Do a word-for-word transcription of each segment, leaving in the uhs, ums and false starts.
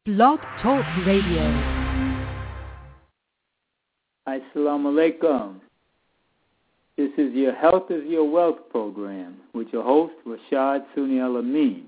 Blog Talk Radio. Assalamu alaikum. This is your Health is Your Wealth program with your host, Rashad Sunni Al-Amin.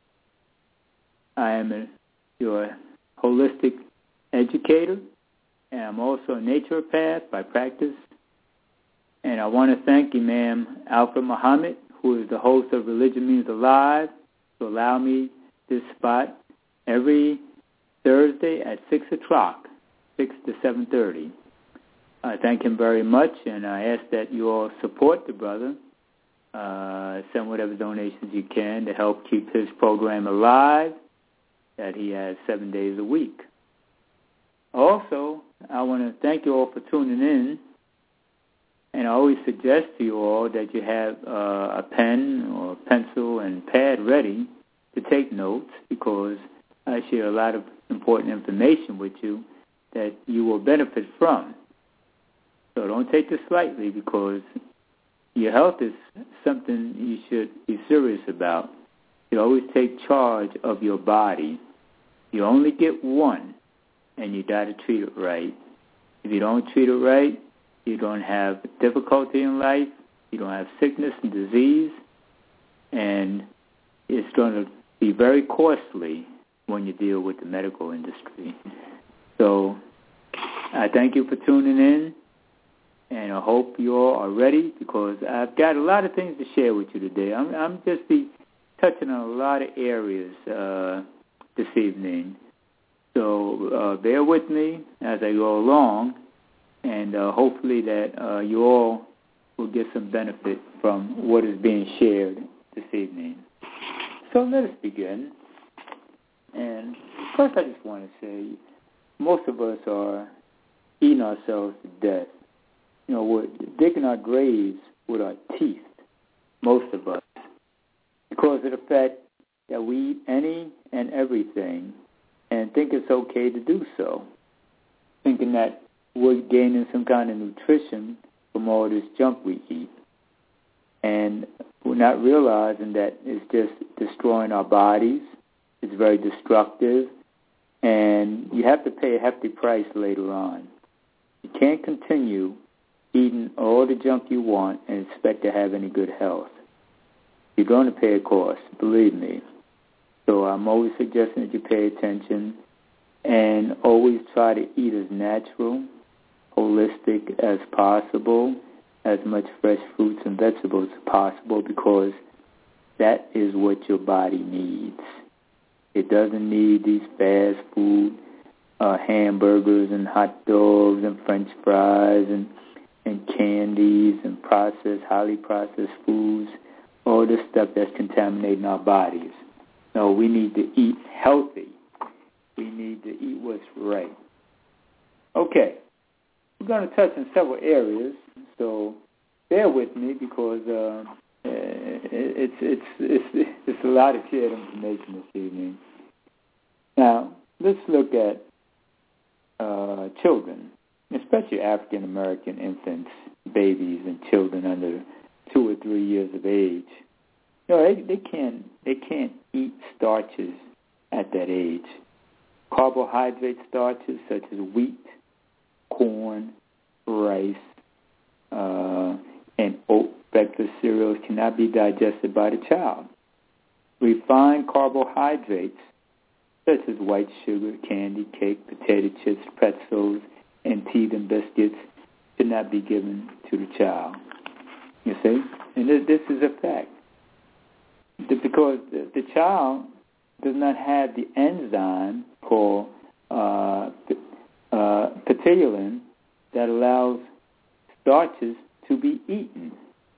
I am a, your holistic educator, and I'm also a naturopath by practice. And I want to thank Imam Alfred Muhammad, who is the host of Religion Means Alive, to allow me this spot every Thursday at six o'clock, six to seven thirty. I thank him very much, and I ask that you all support the brother. Uh, send whatever donations you can to help keep his program alive that he has seven days a week. Also, I want to thank you all for tuning in, and I always suggest to you all that you have uh, a pen or a pencil and pad ready to take notes, because I share a lot of important information with you that you will benefit from. So don't take this lightly, because your health is something you should be serious about. You always take charge of your body. You only get one, and you got to treat it right. If you don't treat it right, you don't have difficulty in life, you don't have sickness and disease, and it's going to be very costly when you deal with the medical industry. So I thank you for tuning in, and I hope you all are ready, because I've got a lot of things to share with you today. I'm, I'm just be touching on a lot of areas uh, this evening. So uh, bear with me as I go along, and uh, hopefully that uh, you all will get some benefit from what is being shared this evening. So let us begin. And first I just want to say, most of us are eating ourselves to death. You know, we're digging our graves with our teeth, most of us, because of the fact that we eat any and everything and think it's okay to do so, thinking that we're gaining some kind of nutrition from all this junk we eat. And we're not realizing that it's just destroying our bodies. It's very destructive, and you have to pay a hefty price later on. You can't continue eating all the junk you want and expect to have any good health. You're going to pay a cost, believe me. So I'm always suggesting that you pay attention and always try to eat as natural, holistic as possible, as much fresh fruits and vegetables as possible, because that is what your body needs. It doesn't need these fast food uh, hamburgers and hot dogs and French fries and, and candies and processed, highly processed foods, all this stuff that's contaminating our bodies. No, we need to eat healthy. We need to eat what's right. Okay, we're going to touch on several areas, so bear with me, because uh, it's, it's, it's, it's a lot of shared information this evening. Now, let's look at uh, children, especially African-American infants, babies, and children under two or three years of age. You know, they, they can't they can't eat starches at that age. Carbohydrate starches such as wheat, corn, rice, uh, and oat breakfast cereals cannot be digested by the child. Refined carbohydrates such as white sugar, candy, cake, potato chips, pretzels, and tea and biscuits should not be given to the child. You see? And this, this is a fact. Because the, the child does not have the enzyme called uh, uh, petilin that allows starches to be eaten.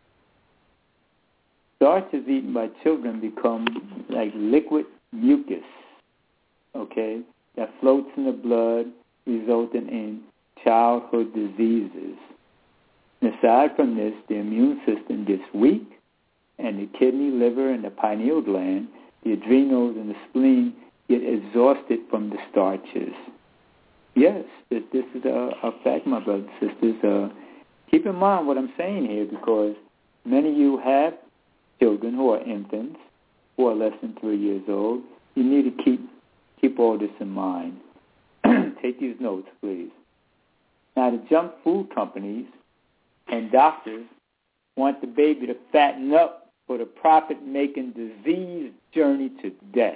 Starches eaten by children become like liquid mucus, okay, that floats in the blood, resulting in childhood diseases. And aside from this, the immune system gets weak, and the kidney, liver, and the pineal gland, the adrenals, and the spleen get exhausted from the starches. Yes, this, this is a, a fact, my brothers and sisters. Uh, keep in mind what I'm saying here, because many of you have children who are infants, who are less than three years old. You need to keep Keep all this in mind. Take these notes, please. Now, the junk food companies and doctors want the baby to fatten up for the profit-making disease journey to death.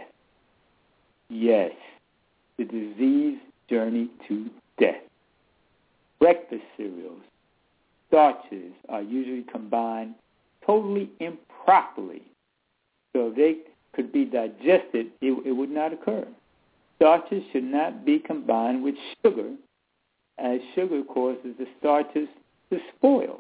Yes, the disease journey to death. Breakfast cereals, starches are usually combined totally improperly. So if they could be digested, it, it would not occur. Starches should not be combined with sugar, as sugar causes the starches to spoil.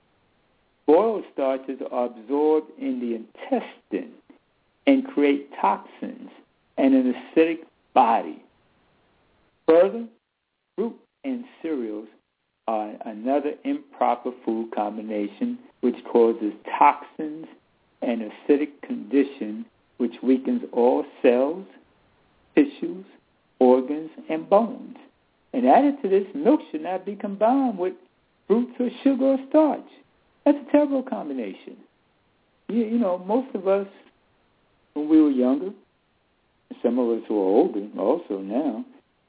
Spoiled starches are absorbed in the intestine and create toxins and an acidic body. Further, fruit and cereals are another improper food combination which causes toxins and acidic condition which weakens all cells, tissues, organs, and bones. And added to this, milk should not be combined with fruits or sugar or starch. That's a terrible combination. You, you know, most of us, when we were younger, some of us who are older also now,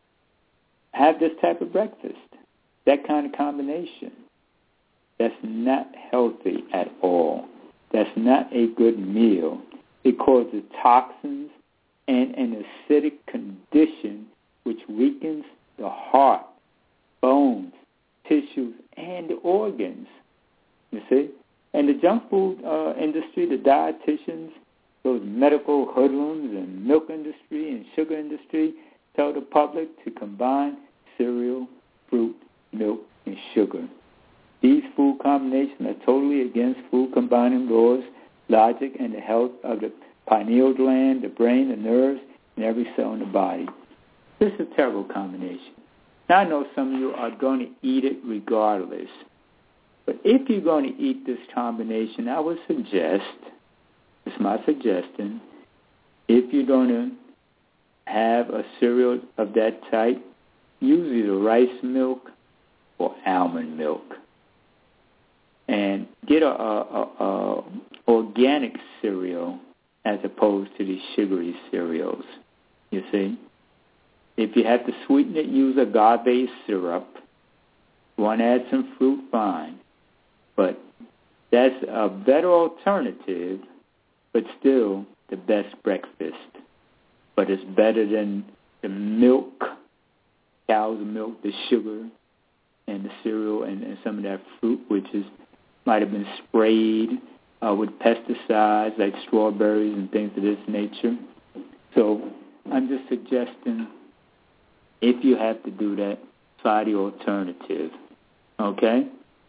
have this type of breakfast, that kind of combination. That's not healthy at all. That's not a good meal. It causes toxins and an acidic condition which weakens the heart, bones, tissues, and the organs. You see? And the junk food uh, industry, the dietitians, those medical hoodlums and milk industry and sugar industry tell the public to combine cereal, fruit, milk, and sugar. These food combinations are totally against food combining laws, logic, and the health of the pineal gland, the brain, the nerves, and every cell in the body. This is a terrible combination. Now, I know some of you are going to eat it regardless. But if you're going to eat this combination, I would suggest, it's my suggestion, if you're going to have a cereal of that type, use either rice milk or almond milk. And get a, a, a, a organic cereal as opposed to these sugary cereals, you see. If you have to sweeten it, use agave syrup. You want to add some fruit, fine. But that's a better alternative, but still the best breakfast. But it's better than the milk, cow's milk, the sugar, and the cereal, and, and some of that fruit, which is might have been sprayed uh, with pesticides like strawberries and things of this nature. So I'm just suggesting, if you have to do that, try the alternative. Okay?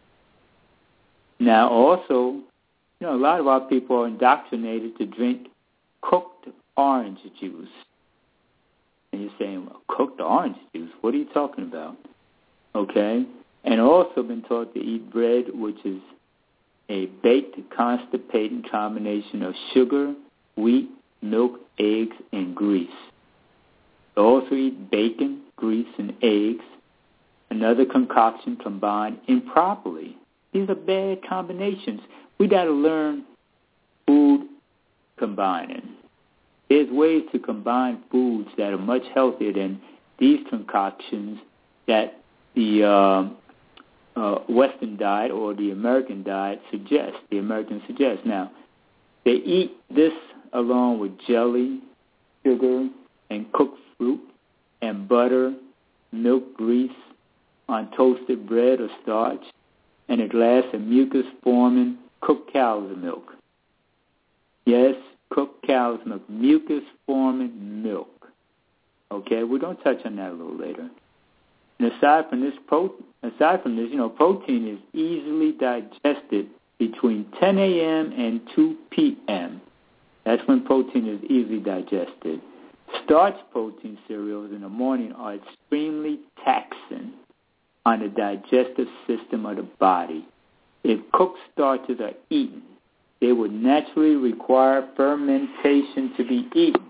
Now, also, you know, a lot of our people are indoctrinated to drink cooked orange juice. And you're saying, well, cooked orange juice? What are you talking about? Okay? And also been taught to eat bread, which is a baked, constipating combination of sugar, wheat, milk, eggs, and grease. They also eat bacon, grease, and eggs, another concoction combined improperly. These are bad combinations. We got to learn food combining. There's ways to combine foods that are much healthier than these concoctions that the uh, uh, Western diet or the American diet suggests, the Americans suggest. Now, they eat this along with jelly, sugar, and cooked fruit, and butter, milk, grease on toasted bread or starch, and a glass of mucus-forming cooked cow's milk. Yes, cooked cow's milk, mucus-forming milk. Okay, we're going to touch on that a little later. And aside from this, pro- aside from this, you know, protein is easily digested between ten a.m. and two p.m. That's when protein is easily digested. Starch protein cereals in the morning are extremely taxing on the digestive system of the body. If cooked starches are eaten, they would naturally require fermentation to be eaten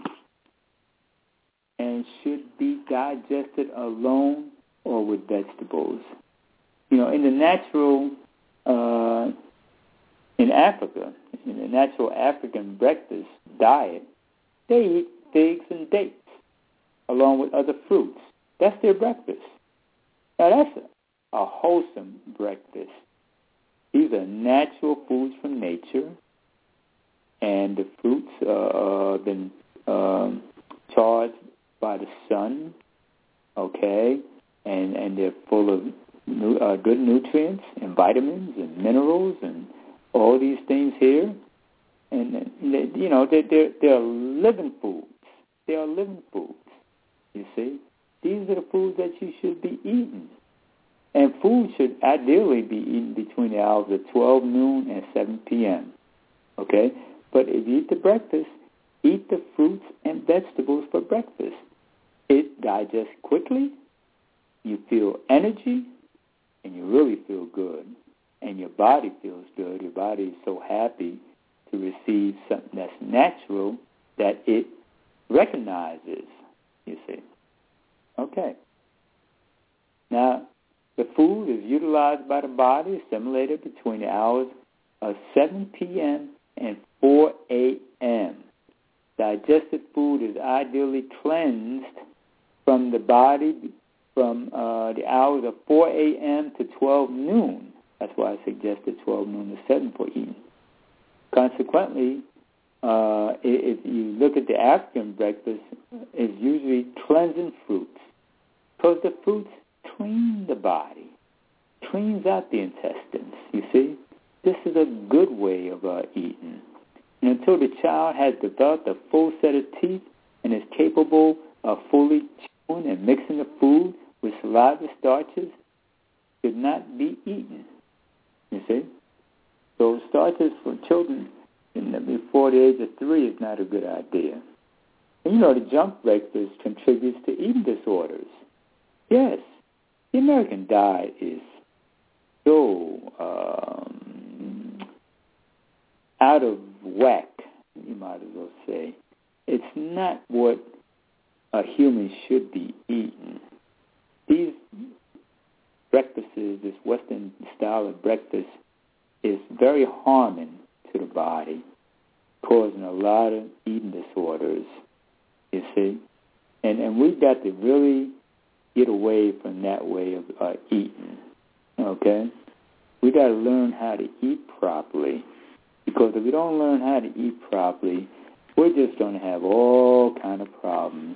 and should be digested alone or with vegetables. You know, in the natural, uh, in Africa, in the natural African breakfast diet, they eat figs and dates. along with other fruits. That's their breakfast. Now, that's a, a wholesome breakfast. These are natural foods from nature, and the fruits uh, have been um, charged by the sun, okay, and, and they're full of nu- uh, good nutrients and vitamins and minerals and all these things here. And, they, you know, they're, they're, they're living foods. They are living foods, you see. These are the foods that you should be eating. And food should ideally be eaten between the hours of twelve noon and seven p.m., okay? But if you eat the breakfast, eat the fruits and vegetables for breakfast. It digests quickly, you feel energy, and you really feel good. And your body feels good. Your body is so happy to receive something that's natural that it recognizes, you see. Okay. Now, the food is utilized by the body, assimilated between the hours of seven p.m. and four a.m. Digested food is ideally cleansed from the body from uh, the hours of four a.m. to twelve noon. That's why I suggested twelve noon to seven for eating. Consequently, uh, if you look at the African breakfast, it's usually cleansing fruits, because the fruits clean the body, cleans out the intestines, you see. This is a good way of uh, eating. And until the child has developed a full set of teeth and is capable of fully chewing and mixing the food with saliva starches, should not be eaten, you see. So starches for children in the, before the age of three is not a good idea. And you know, the junk breakfast contributes to eating disorders. Yes, the American diet is so um, out of whack, you might as well say. It's not what a human should be eating. These breakfasts, this Western style of breakfast, is very harming to the body, causing a lot of eating disorders, you see. And and we've got to really get away from that way of uh, eating, okay? We got to learn how to eat properly, because if we don't learn how to eat properly, we're just going to have all kind of problems.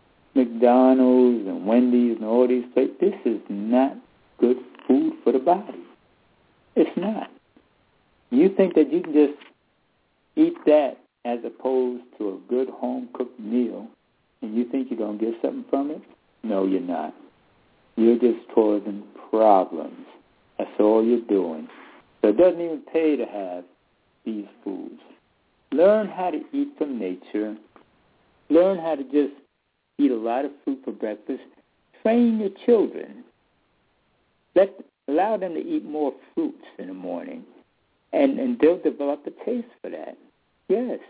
McDonald's and Wendy's and all these places, this is not good food for the body. It's not. You think that you can just eat that as opposed to a good home-cooked meal, and you think you're going to get something from it? No, you're not. You're just causing problems. That's all you're doing. So it doesn't even pay to have these foods. Learn how to eat from nature. Learn how to just eat a lot of fruit for breakfast. Train your children. Let allow them to eat more fruits in the morning, and, and they'll develop a taste for that. Yes.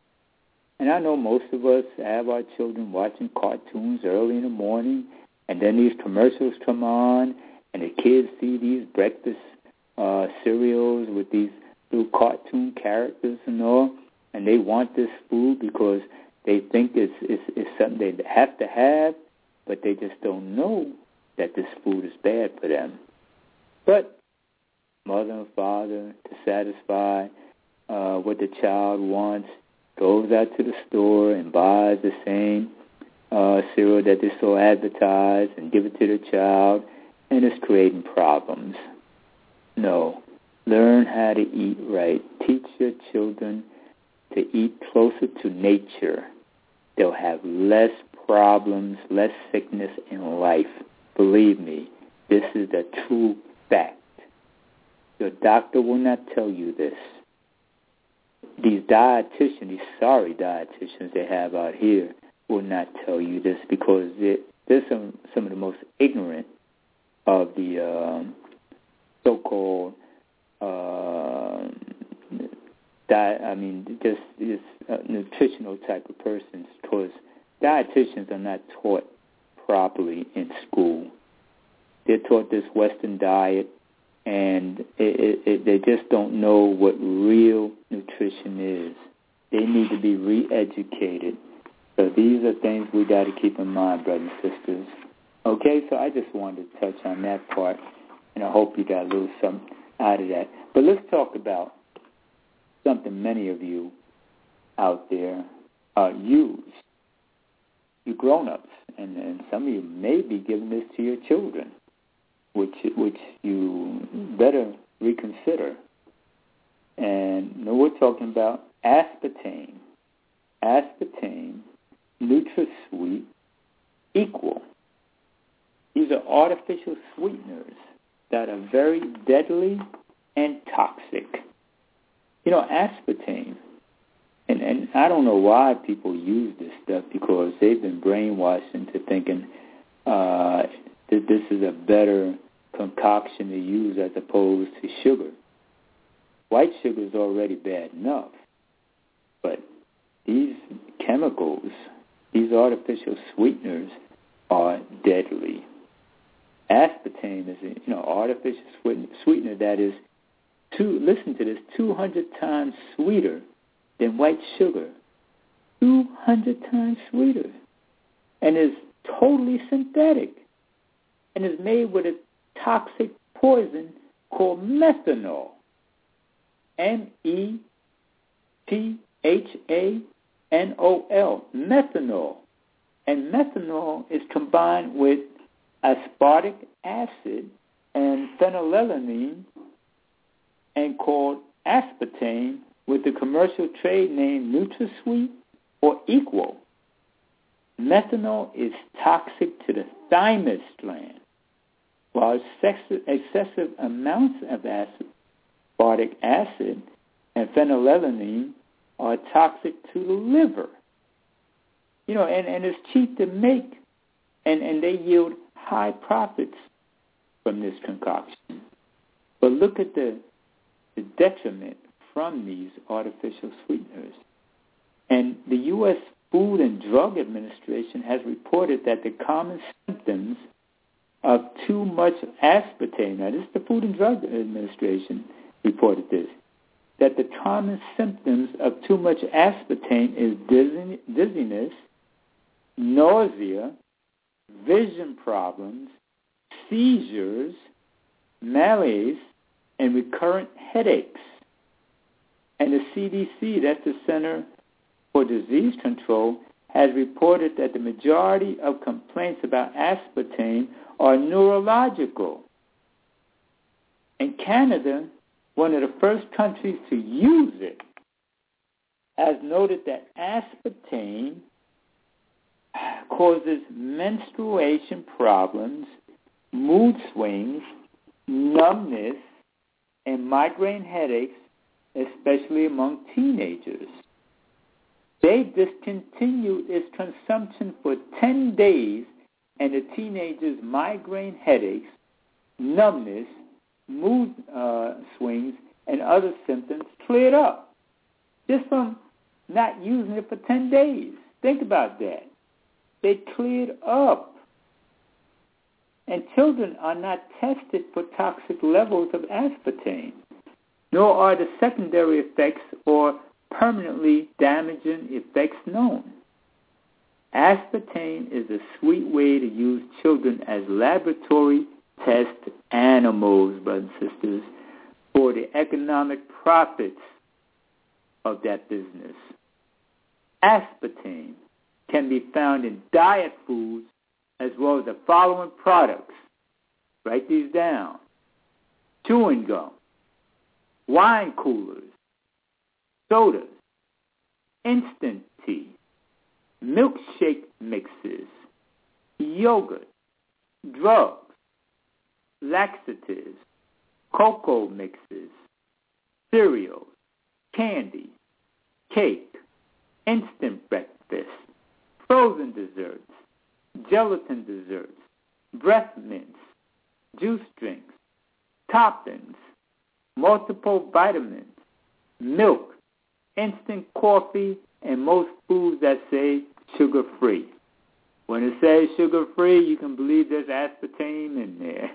And I know most of us have our children watching cartoons early in the morning, and then these commercials come on, and the kids see these breakfast uh, cereals with these little cartoon characters and all, and they want this food because they think it's, it's, it's something they have to have, but they just don't know that this food is bad for them. But mother and father, to satisfy uh, what the child wants, goes out to the store and buys the same uh, cereal that they saw advertised and give it to the child, and it's creating problems. No. Learn how to eat right. Teach your children to eat closer to nature. They'll have less problems, less sickness in life. Believe me, this is the true fact. Your doctor will not tell you this. These dietitians, these sorry dietitians they have out here, will not tell you this, because they're some, some of the most ignorant of the um, so-called uh, diet, I mean, just, just uh, nutritional type of persons, because dietitians are not taught properly in school. They're taught this Western diet, and it, it, it, they just don't know what real nutrition is. They need to be re-educated. So these are things we got to keep in mind, brothers and sisters. Okay, so I just wanted to touch on that part, and I hope you got a little something out of that. But let's talk about something many of you out there uh, use, you grown-ups, and, and some of you may be giving this to your children, which which you better reconsider. And you know, we're talking about aspartame, aspartame, NutraSweet, Equal. These are artificial sweeteners that are very deadly and toxic. You know, aspartame, and, and I don't know why people use this stuff, because they've been brainwashed into thinking uh, that this is a better concoction to use as opposed to sugar. White sugar is already bad enough, but these chemicals, these artificial sweeteners, are deadly. Aspartame is a you know artificial sweetener that is two. Listen to this: two hundred times sweeter than white sugar. Two hundred times sweeter, and is totally synthetic, and is made with a toxic poison called methanol. M E T H A N O L, methanol. And methanol is combined with aspartic acid and phenylalanine and called aspartame with the commercial trade name NutraSweet or Equal. Methanol is toxic to the thymus gland, while excessive, excessive amounts of aspartic acid and phenylalanine are toxic to the liver. You know, and, and it's cheap to make, and, and they yield high profits from this concoction. But look at the, the detriment from these artificial sweeteners. And the U S Food and Drug Administration has reported that the common symptoms of too much aspartame, now this is the Food and Drug Administration reported this, that the common symptoms of too much aspartame is dizzy, dizziness, nausea, vision problems, seizures, malaise, and recurrent headaches. And the C D C, that's the Center for Disease Control, has reported that the majority of complaints about aspartame are neurological. And Canada, one of the first countries to use it, has noted that aspartame causes menstruation problems, mood swings, numbness, and migraine headaches, especially among teenagers. They discontinued its consumption for ten days, and the teenagers' migraine headaches, numbness, mood uh, swings, and other symptoms cleared up just from not using it for ten days. Think about that. They cleared up. And children are not tested for toxic levels of aspartame, nor are the secondary effects or permanently damaging effects known. Aspartame is a sweet way to use children as laboratory test animals, brothers and sisters, for the economic profits of that business. Aspartame can be found in diet foods as well as the following products. Write these down: chewing gum, wine coolers, sodas, instant tea, milkshake mixes, yogurt, drugs, laxatives, cocoa mixes, cereals, candy, cake, instant breakfast, frozen desserts, gelatin desserts, breath mints, juice drinks, toppings, multiple vitamins, milk, instant coffee, and most foods that say sugar-free. When it says sugar-free, you can believe there's aspartame in there.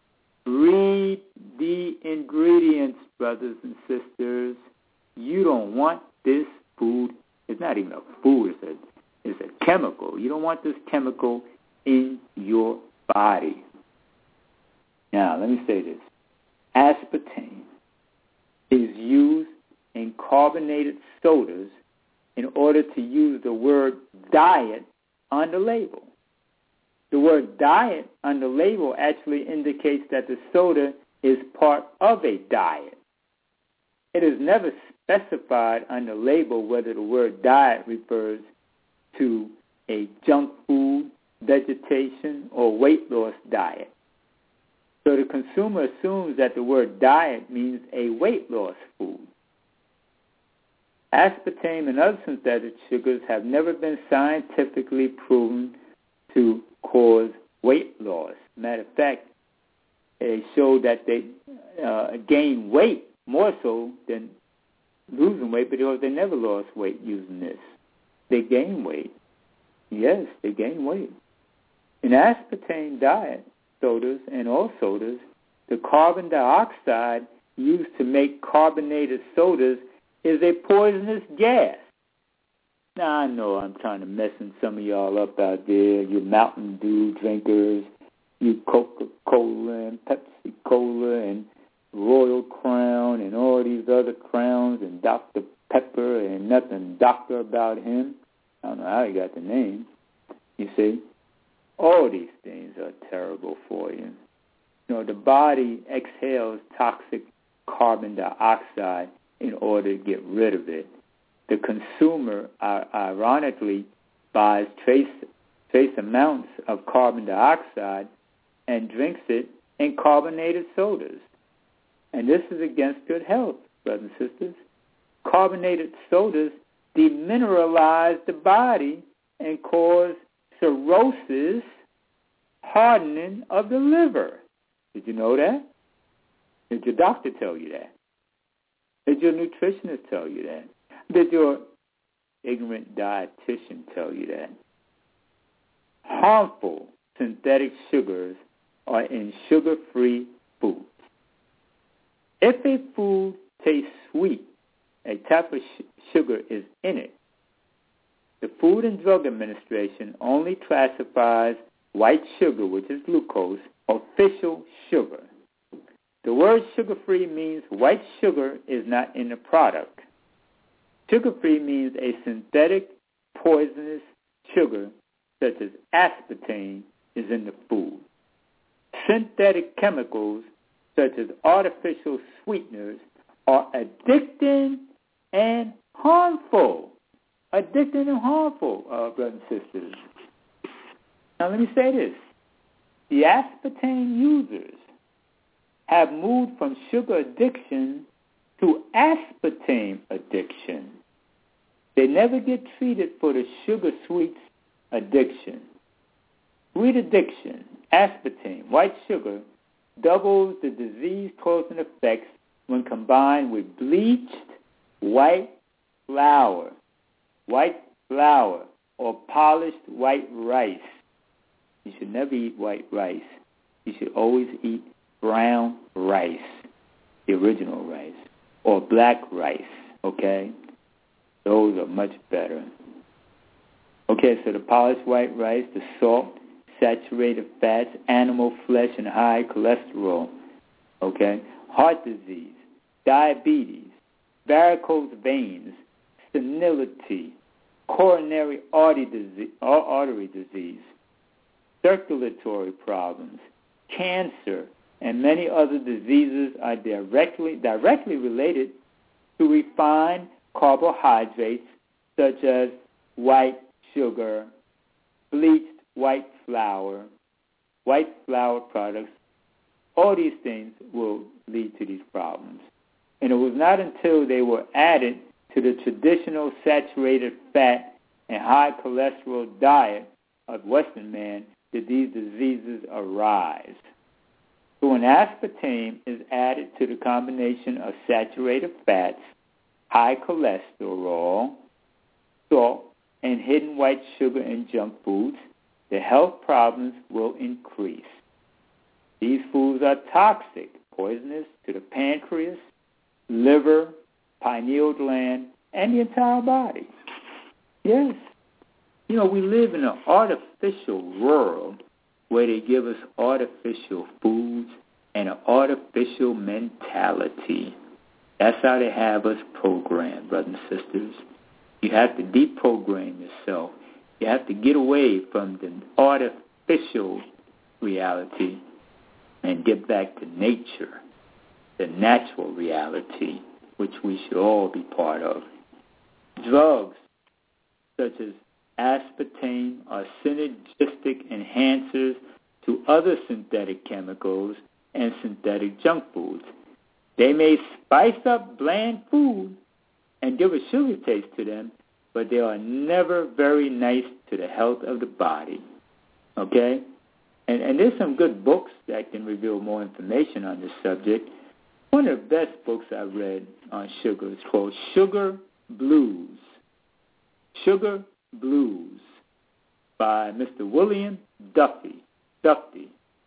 Read the ingredients, brothers and sisters. You don't want this food. It's not even a food. It's It's a chemical. You don't want this chemical in your body. Now, let me say this. Aspartame is used in carbonated sodas in order to use the word diet on the label. The word diet on the label actually indicates that the soda is part of a diet. It is never specified on the label whether the word diet refers to a junk food, vegetation, or weight loss diet. So the consumer assumes that the word diet means a weight loss food. Aspartame and other synthetic sugars have never been scientifically proven to cause weight loss. Matter of fact, they showed that they uh, gain weight more so than losing weight, because they never lost weight using this. They gain weight. Yes, they gain weight. In aspartame diet sodas and all sodas, the carbon dioxide used to make carbonated sodas is a poisonous gas. Now, I know I'm trying to messing some of y'all up out there, you Mountain Dew drinkers, you Coca-Cola and Pepsi-Cola and Royal Crown and all these other crowns and Doctor Pepper and nothing doctor about him. I don't know how he got the name. You see? All these things are terrible for you. You know, the body exhales toxic carbon dioxide in order to get rid of it. The consumer, uh, ironically, buys trace, trace amounts of carbon dioxide and drinks it in carbonated sodas. And this is against good health, brothers and sisters. Carbonated sodas demineralize the body and cause cirrhosis, hardening of the liver. Did you know that? Did your doctor tell you that? Did your nutritionist tell you that? Did your ignorant dietitian tell you that? Harmful synthetic sugars are in sugar-free foods. If a food tastes sweet, a type of sh- sugar is in it. The Food and Drug Administration only classifies white sugar, which is glucose, official sugar. The word sugar-free means white sugar is not in the product. Sugar-free means a synthetic poisonous sugar, such as aspartame, is in the food. Synthetic chemicals, such as artificial sweeteners, are addicting and harmful. Addicting and harmful, uh, brothers and sisters. Now let me say this. The aspartame users have moved from sugar addiction to aspartame addiction. They never get treated for the sugar sweets addiction. Sweet addiction, aspartame, white sugar, doubles the disease-causing effects when combined with bleached white flour, white flour, or polished white rice. You should never eat white rice. You should always eat brown rice, the original rice, or black rice, okay? Those are much better. Okay, so the polished white rice, the salt, saturated fats, animal flesh, and high cholesterol, okay? Heart disease, diabetes, varicose veins, senility, coronary artery disease, artery disease, circulatory problems, cancer, and many other diseases are directly directly related to refined carbohydrates such as white sugar, bleached white flour, white flour products. All these things will lead to these problems. And it was not until they were added to the traditional saturated fat and high cholesterol diet of Western man that these diseases arise. So when aspartame is added to the combination of saturated fats, high cholesterol, salt, and hidden white sugar in junk foods, the health problems will increase. These foods are toxic, poisonous to the pancreas, liver, pineal gland, and the entire body. Yes. You know, we live in an artificial world where they give us artificial foods and an artificial mentality. That's how they have us programmed, brothers and sisters. You have to deprogram yourself. You have to get away from the artificial reality and get back to nature, the natural reality, which we should all be part of. Drugs such as aspartame are synergistic enhancers to other synthetic chemicals and synthetic junk foods. They may spice up bland food and give a sugar taste to them, but they are never very nice to the health of the body. Okay? And, and there's some good books that can reveal more information on this subject. One of the best books I read on sugar is called Sugar Blues. Sugar Blues by Mister William Duffy. Dufty.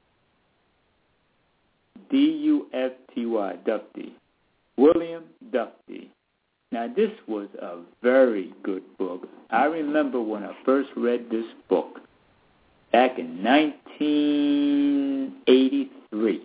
D U F T Y, Dufty. William Dufty. Now, this was a very good book. I remember when I first read this book back in nineteen eighty-three.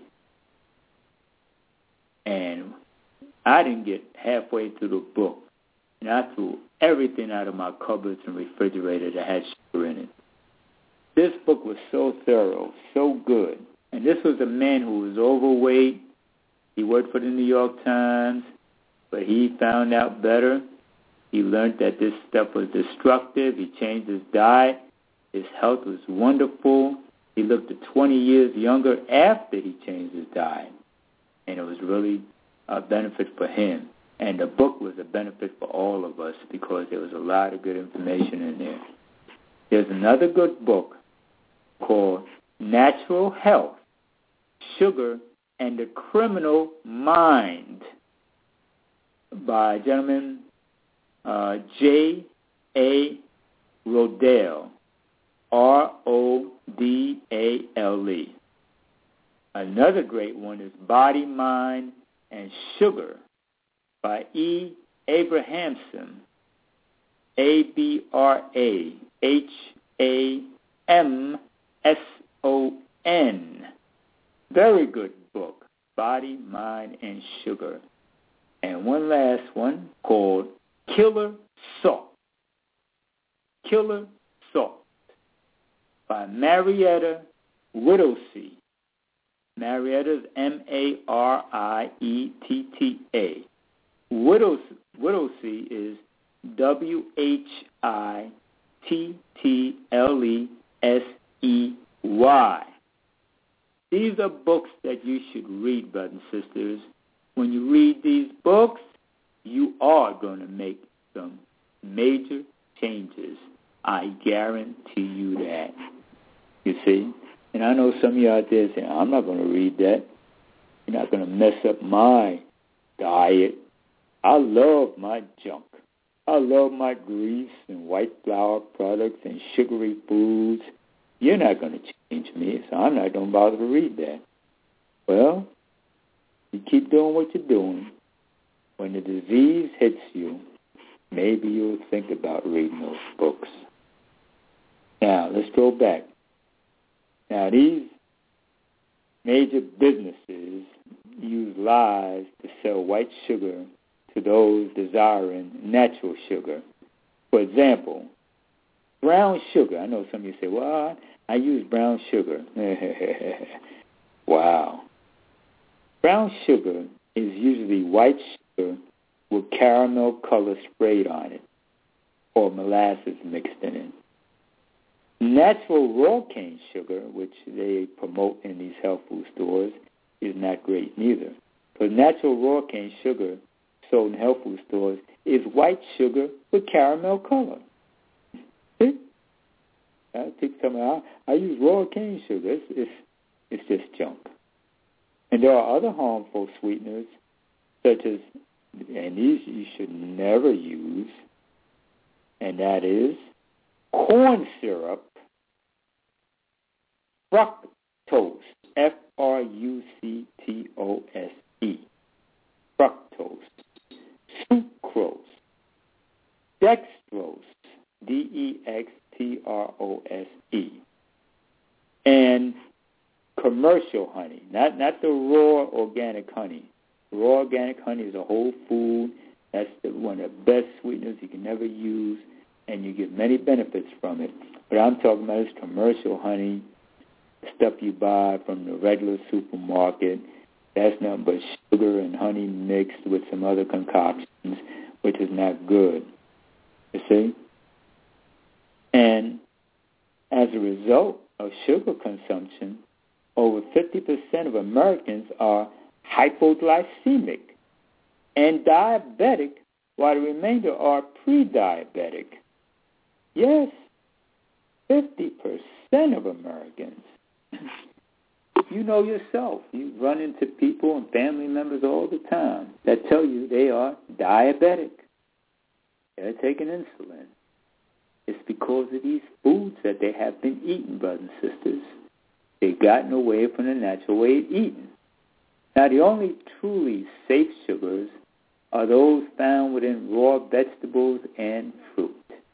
And I didn't get halfway through the book, and I threw everything out of my cupboards and refrigerator that had sugar in it. This book was so thorough, so good. And this was a man who was overweight. He worked for the New York Times, but he found out better. He learned that this stuff was destructive. He changed his diet. His health was wonderful. He looked at twenty years younger after he changed his diet. And it was really a benefit for him. And the book was a benefit for all of us because there was a lot of good information in there. There's another good book called Natural Health, Sugar, and the Criminal Mind by a gentleman, uh, J A Rodale, R O D A L E. Another great one is Body, Mind, and Sugar by E. Abrahamson, A B R A H A M S O N. Very good book, Body, Mind, and Sugar. And one last one called Killer Salt. Killer Salt by Marietta Whittlesey. Marietta's M A R I E T T A. Whittlesey, Whittlesey is W H I T T L E S E Y. These are books that you should read, brothers and sisters. When you read these books, you are going to make some major changes. I guarantee you that. You see? And I know some of you out there saying, I'm not going to read that. You're not going to mess up my diet. I love my junk. I love my grease and white flour products and sugary foods. You're not going to change me, so I'm not going to bother to read that. Well, you keep doing what you're doing. When the disease hits you, maybe you'll think about reading those books. Now, let's go back. Now, these major businesses use lies to sell white sugar to those desiring natural sugar. For example, brown sugar. I know some of you say, well, I use brown sugar. Wow. Brown sugar is usually white sugar with caramel color sprayed on it or molasses mixed in it. Natural raw cane sugar, which they promote in these health food stores, is not great neither. Because natural raw cane sugar sold in health food stores is white sugar with caramel color. See? I think some I, I use raw cane sugar. It's, it's, it's just junk. And there are other harmful sweeteners, such as, and these you should never use, and that is corn syrup, fructose, F R U C T O S E, fructose, sucrose, dextrose, D E X T R O S E. And commercial honey, not not the raw organic honey. Raw organic honey is a whole food. That's the, one of the best sweeteners you can ever use, and you get many benefits from it. But I'm talking about is commercial honey, stuff you buy from the regular supermarket. That's nothing but sugar and honey mixed with some other concoctions, which is not good. You see? And as a result of sugar consumption, over fifty percent of Americans are hypoglycemic and diabetic, while the remainder are pre-diabetic. Yes, fifty percent of Americans. You know yourself. You run into people and family members all the time that tell you they are diabetic. They're taking insulin. It's because of these foods that they have been eating, brothers and sisters. They've gotten away from the natural way of eating. Now, the only truly safe sugars are those found within raw vegetables and fruit.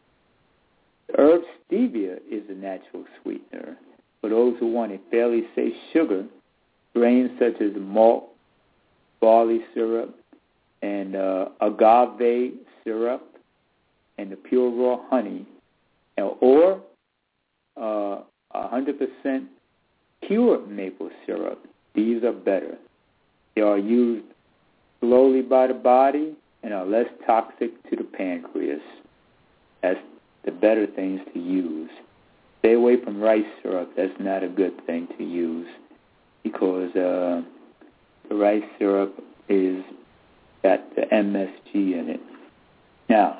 The herb stevia is a natural sweetener. For those who want a fairly safe sugar, grains such as malt, barley syrup, and uh, agave syrup, and the pure raw honey, or uh, one hundred percent pure maple syrup. These are better. They are used slowly by the body and are less toxic to the pancreas. That's the better things to use. Stay away from rice syrup. That's not a good thing to use because uh, the rice syrup is got the M S G in it. Now,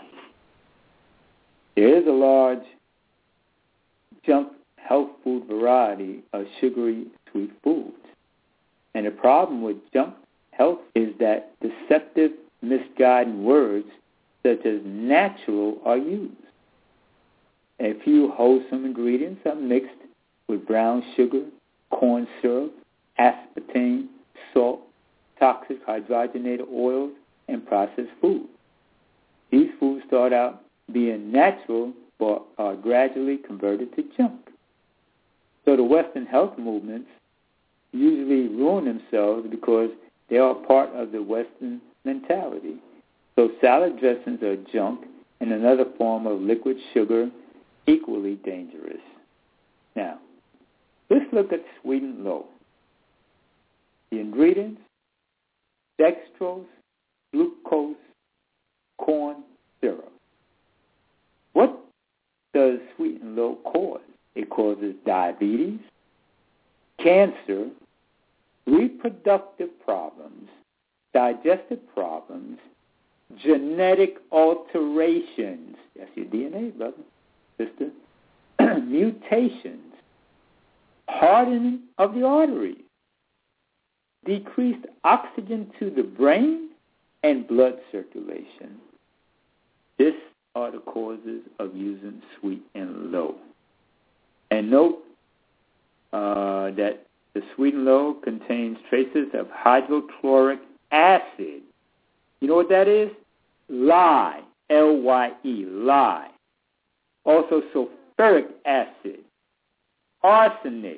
there is a large junk health food variety of sugary sweet foods. And the problem with junk health is that deceptive, misguided words such as natural are used. A few wholesome ingredients are mixed with brown sugar, corn syrup, aspartame, salt, toxic hydrogenated oils, and processed food. These foods start out being natural but are gradually converted to junk. So the Western health movements usually ruin themselves because they are part of the Western mentality. So salad dressings are junk and another form of liquid sugar, equally dangerous. Now, let's look at sweet and low. The ingredients: dextrose, glucose, corn syrup. What does sweet and low cause? It causes diabetes, cancer, reproductive problems, digestive problems, genetic alterations. That's your D N A, brother, sister. Mutations, hardening of the arteries, decreased oxygen to the brain, and blood circulation. This are the causes of using sweet and low. And note uh, that the sweet and low contains traces of hydrochloric acid. You know what that is? Lye, L Y E, lye. Also sulfuric acid, arsenic,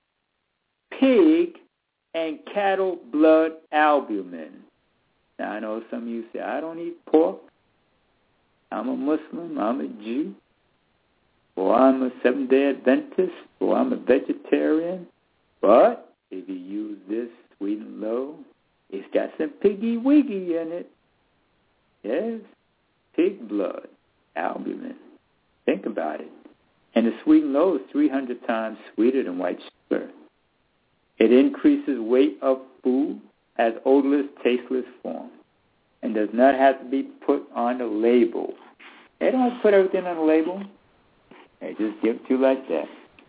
pig and cattle blood albumin. Now, I know some of you say, I don't eat pork. I'm a Muslim. I'm a Jew. Or I'm a Seventh-day Adventist. Or I'm a vegetarian. But if you use this sweet and low, it's got some piggy-wiggy in it. Yes, pig blood, albumin. Think about it. And the sweet and low is three hundred times sweeter than white sugar. It increases weight of food, has odorless, tasteless form, and does not have to be put on the label. They don't have to put everything on the label. They just give it to you like that.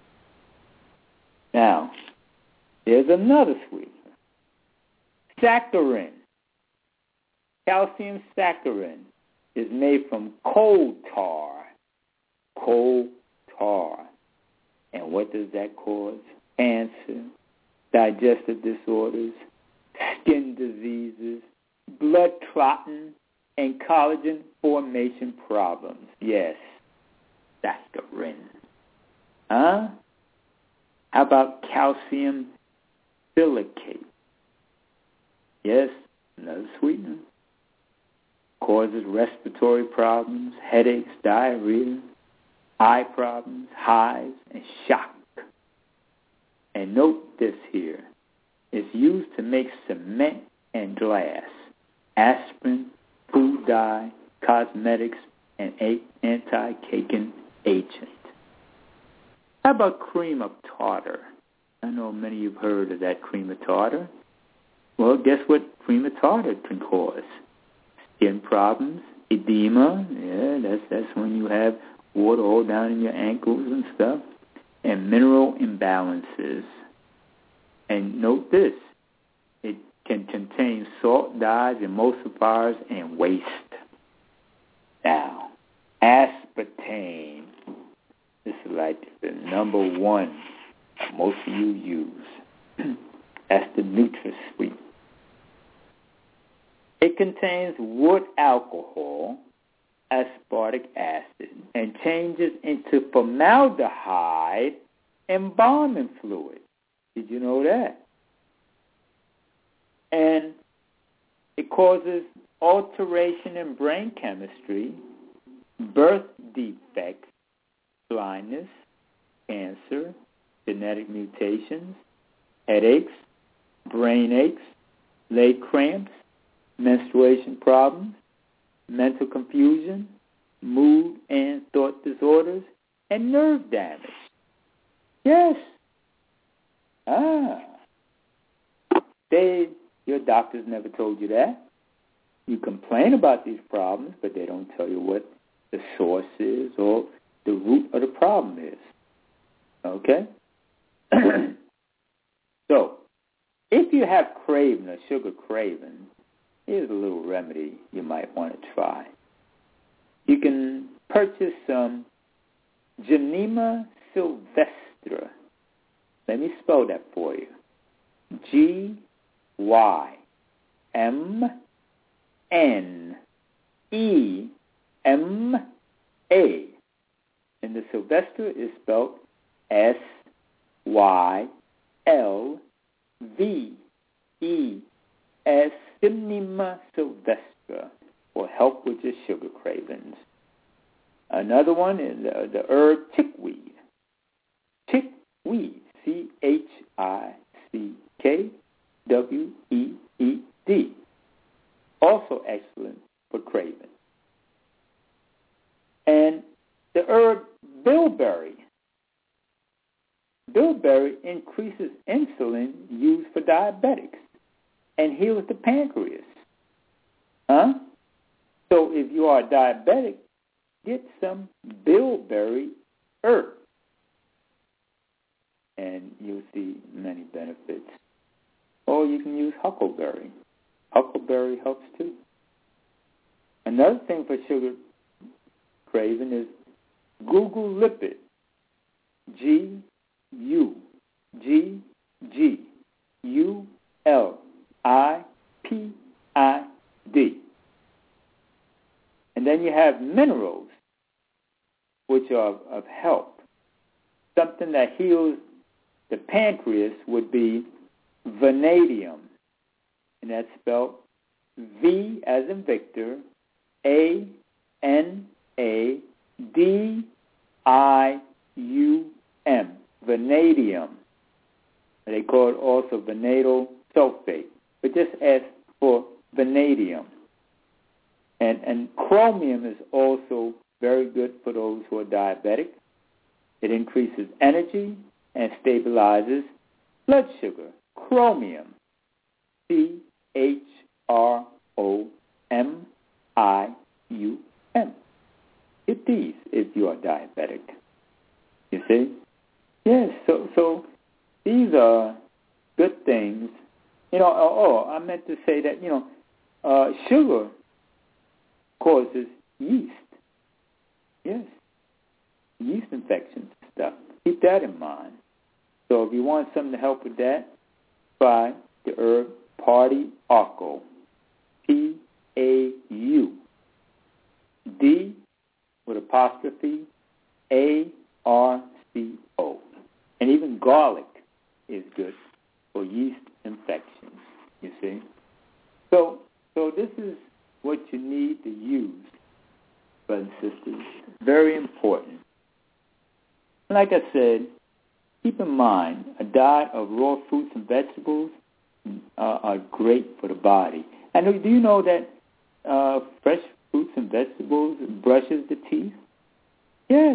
Now, there's another sweetener. Saccharin. Calcium saccharin is made from coal tar. Coal tar. And what does that cause? Cancer, digestive disorders, skin diseases, blood clotting, and collagen formation problems. Yes, saccharin. Huh? How about calcium silicate? Yes, another sweetener. Causes respiratory problems, headaches, diarrhea, eye problems, hives, and shock. And note this here. It's used to make cement and glass, aspirin, food dye, cosmetics, and anti-caking agent. How about cream of tartar? I know many of you have heard of that cream of tartar. Well, guess what cream of tartar can cause? Skin problems, edema. Yeah, that's that's when you have water all down in your ankles and stuff. And mineral imbalances. And note this, it can contain salt, dyes, emulsifiers, and waste. Now, aspartame. This is like the number one most of you use. That's the NutraSweet. It contains wood alcohol, aspartic acid, and changes into formaldehyde embalming fluid. Did you know that? And it causes alteration in brain chemistry, birth defects, blindness, cancer, genetic mutations, headaches, brain aches, leg cramps, menstruation problems, mental confusion, mood and thought disorders, and nerve damage. Yes. Ah. They, your doctors never told you that. You complain about these problems, but they don't tell you what the source is or the root of the problem is. Okay? So, if you have craving or sugar craving, here's a little remedy you might want to try. You can purchase some Gymnema sylvestre. Let me spell that for you. G Y M N E M A. And the sylvestre is spelled S Y L V E S. Gymnema sylvestre will help with your sugar cravings. Another one is uh, the herb chickweed. Chickweed, C H I C K W E E D. Also excellent for craving. And the herb bilberry. Bilberry increases insulin used for diabetics and heals the pancreas. Huh? So if you are diabetic, get some bilberry herb. And you'll see many benefits. Or you can use huckleberry. Huckleberry helps too. Another thing for sugar craving is Google Lipid. G U G G U L I P I D. And then you have minerals, which are of, of help. Something that heals the pancreas would be vanadium. And that's spelled V as in Victor, A N A D I U M. Vanadium. They call it also vanadyl sulfate. But just ask for vanadium. And, and chromium is also very good for those who are diabetic. It increases energy and stabilizes blood sugar. Chromium. C H R O M I U M. Get these if you are diabetic. You see? Yes, so so these are good things. You know, oh, I meant to say that, you know, uh, sugar causes yeast. Yes, yeast infections and stuff. Keep that in mind. So if you want something to help with that, try the herb Party Arco. P A U D with apostrophe A R C O. And even garlic is good for yeast infections, you see. So, so this is what you need to use, brothers and sisters. Very important. Like I said, keep in mind, a diet of raw fruits and vegetables uh, are great for the body. And do you know that uh, fresh fruits and vegetables brushes the teeth? Yes.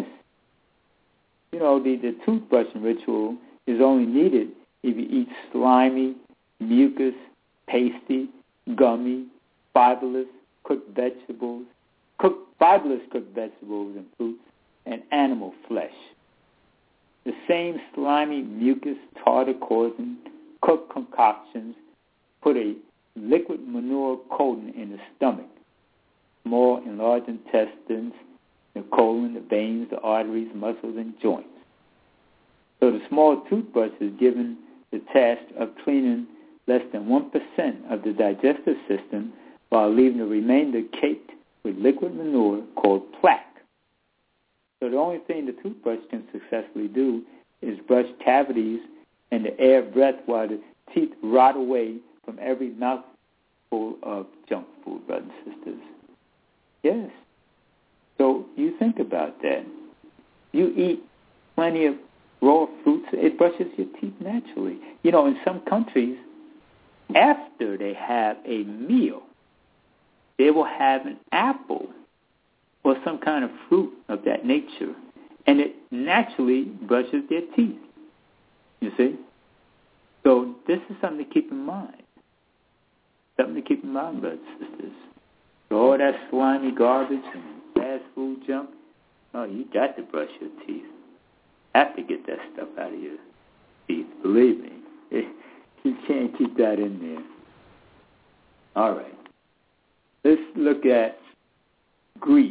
You know, the, the toothbrushing ritual is only needed if you eat slimy, mucus, pasty, gummy, fibrous cooked vegetables, cooked, fibrous cooked vegetables and fruits, and animal flesh. The same slimy mucus tartar causing cooked concoctions put a liquid manure coating in the stomach, small enlarged intestines, the colon, the veins, the arteries, muscles, and joints. So the small toothbrush is given the task of cleaning less than one percent of the digestive system while leaving the remainder caked with liquid manure called plaque. So the only thing the toothbrush can successfully do is brush cavities and the air breath while the teeth rot away from every mouthful of junk food, brothers and sisters. Yes. So you think about that. You eat plenty of raw fruits, it brushes your teeth naturally. You know, in some countries, after they have a meal, they will have an apple or some kind of fruit of that nature, and it naturally brushes their teeth. You see? So this is something to keep in mind. Something to keep in mind, brothers and sisters. So all that slimy garbage and fast food junk, oh, you got to brush your teeth. Have to get that stuff out of your teeth. Believe me. You can't keep that in there. All right. Let's look at grease.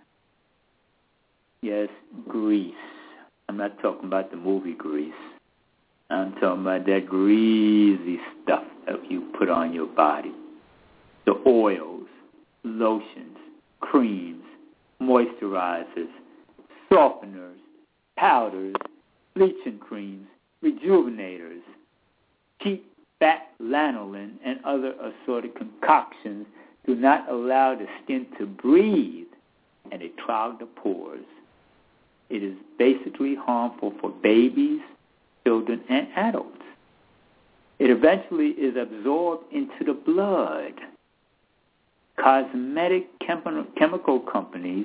Yes, grease. I'm not talking about the movie Grease. I'm talking about that greasy stuff that you put on your body. The oils, lotions, creams, moisturizers, softeners, powders, bleaching creams, rejuvenators, cheap fat lanolin, and other assorted concoctions do not allow the skin to breathe, and they clog the pores. It is basically harmful for babies, children, and adults. It eventually is absorbed into the blood. Cosmetic chem- chemical companies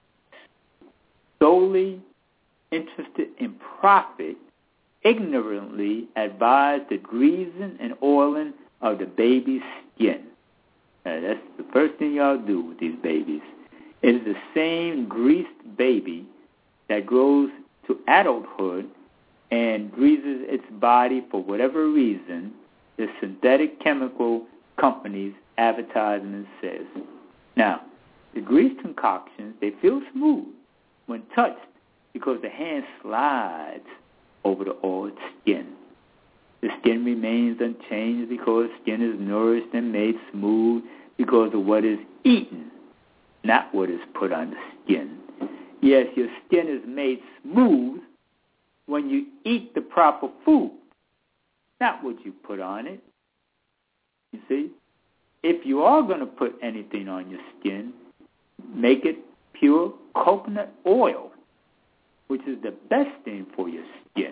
solely interested in profit ignorantly advise the greasing and oiling of the baby's skin. Uh, that's the first thing y'all do with these babies. It is the same greased baby that grows to adulthood and greases its body for whatever reason the synthetic chemical companies advertisement says. Now, the grease concoctions, they feel smooth when touched because the hand slides over the oiled skin. The skin remains unchanged because skin is nourished and made smooth because of what is eaten, not what is put on the skin. Yes, your skin is made smooth when you eat the proper food, not what you put on it. You see? If you are going to put anything on your skin, make it pure coconut oil, which is the best thing for your skin.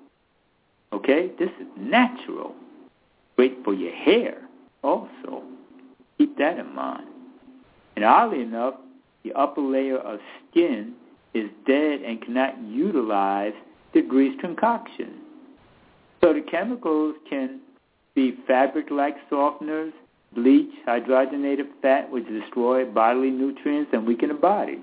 Okay? This is natural. Great for your hair also. Keep that in mind. And oddly enough, the upper layer of skin is dead and cannot utilize the grease concoction. So the chemicals can be fabric-like softeners, bleach, hydrogenated fat, which destroy bodily nutrients and weaken the body.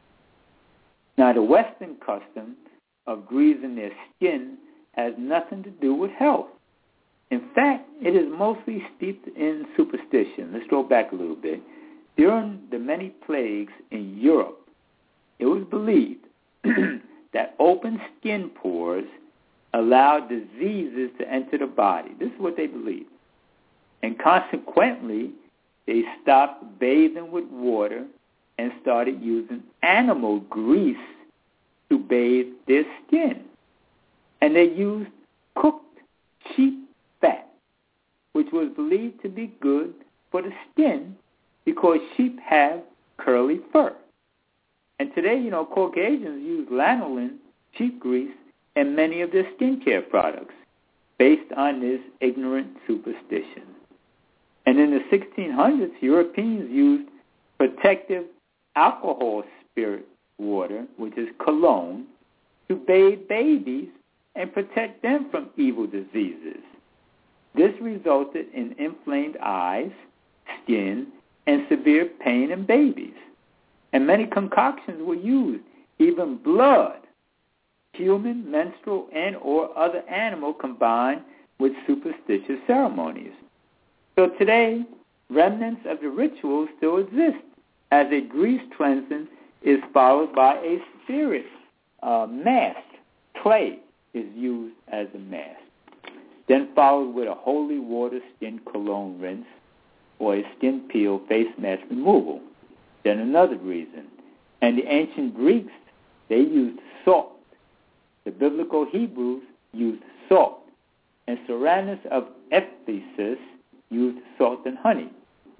Now, the Western custom of greasing their skin has nothing to do with health. In fact, it is mostly steeped in superstition. Let's go back a little bit. During the many plagues in Europe, it was believed that open skin pores allowed diseases to enter the body. This is what they believed. And consequently, they stopped bathing with water and started using animal grease to bathe their skin. And they used cooked sheep fat, which was believed to be good for the skin because sheep have curly fur. And today, you know, Caucasians use lanolin, sheep grease, and many of their skincare products based on this ignorant superstition. And in the sixteen hundreds, Europeans used protective alcohol spirit water, which is cologne, to bathe babies and protect them from evil diseases. This resulted in inflamed eyes, skin, and severe pain in babies. And many concoctions were used, even blood, human, menstrual, and or other animal combined with superstitious ceremonies. So today, remnants of the ritual still exist, as a grease cleansing is followed by a spirit uh, mask. Clay is used as a mask. Then followed with a holy water skin cologne rinse or a skin peel face mask removal. Then another reason. And the ancient Greeks, they used salt. The biblical Hebrews used salt. And Cyrannus of Ephesus used salt and honey.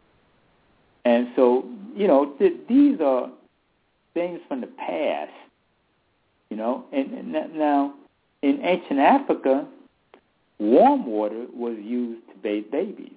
And so, you know, th- these are things from the past, you know. And, and now, in ancient Africa, warm water was used to bathe babies.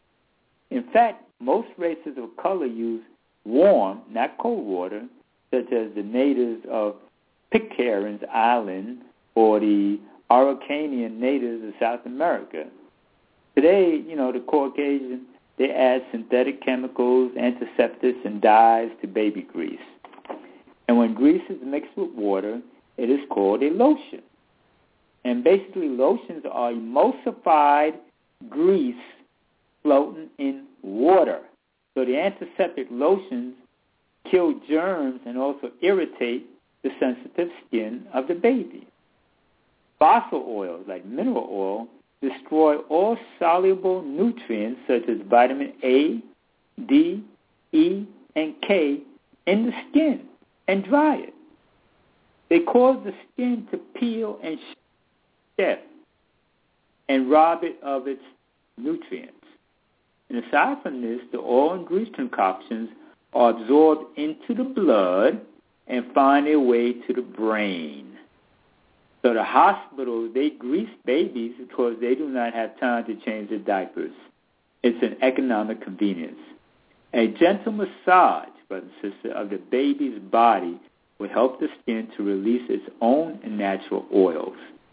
In fact, most races of color use warm, not cold water, such as the natives of Pitcairn's Island or the Araucanian natives of South America. Today, you know, the Caucasian, they add synthetic chemicals, antiseptics, and dyes to baby grease. And when grease is mixed with water, it is called a lotion. And basically, lotions are emulsified grease floating in water. So the antiseptic lotions kill germs and also irritate the sensitive skin of the baby. Fossil oils, like mineral oil, destroy all soluble nutrients such as vitamin A, D, E, and K in the skin and dry it. They cause the skin to peel and shed and rob it of its nutrients. And aside from this, the oil and grease concoctions are absorbed into the blood and find their way to the brain. So the hospitals, they grease babies because they do not have time to change their diapers. It's an economic convenience. A gentle massage, brother and sister, of the baby's body will help the skin to release its own natural oils.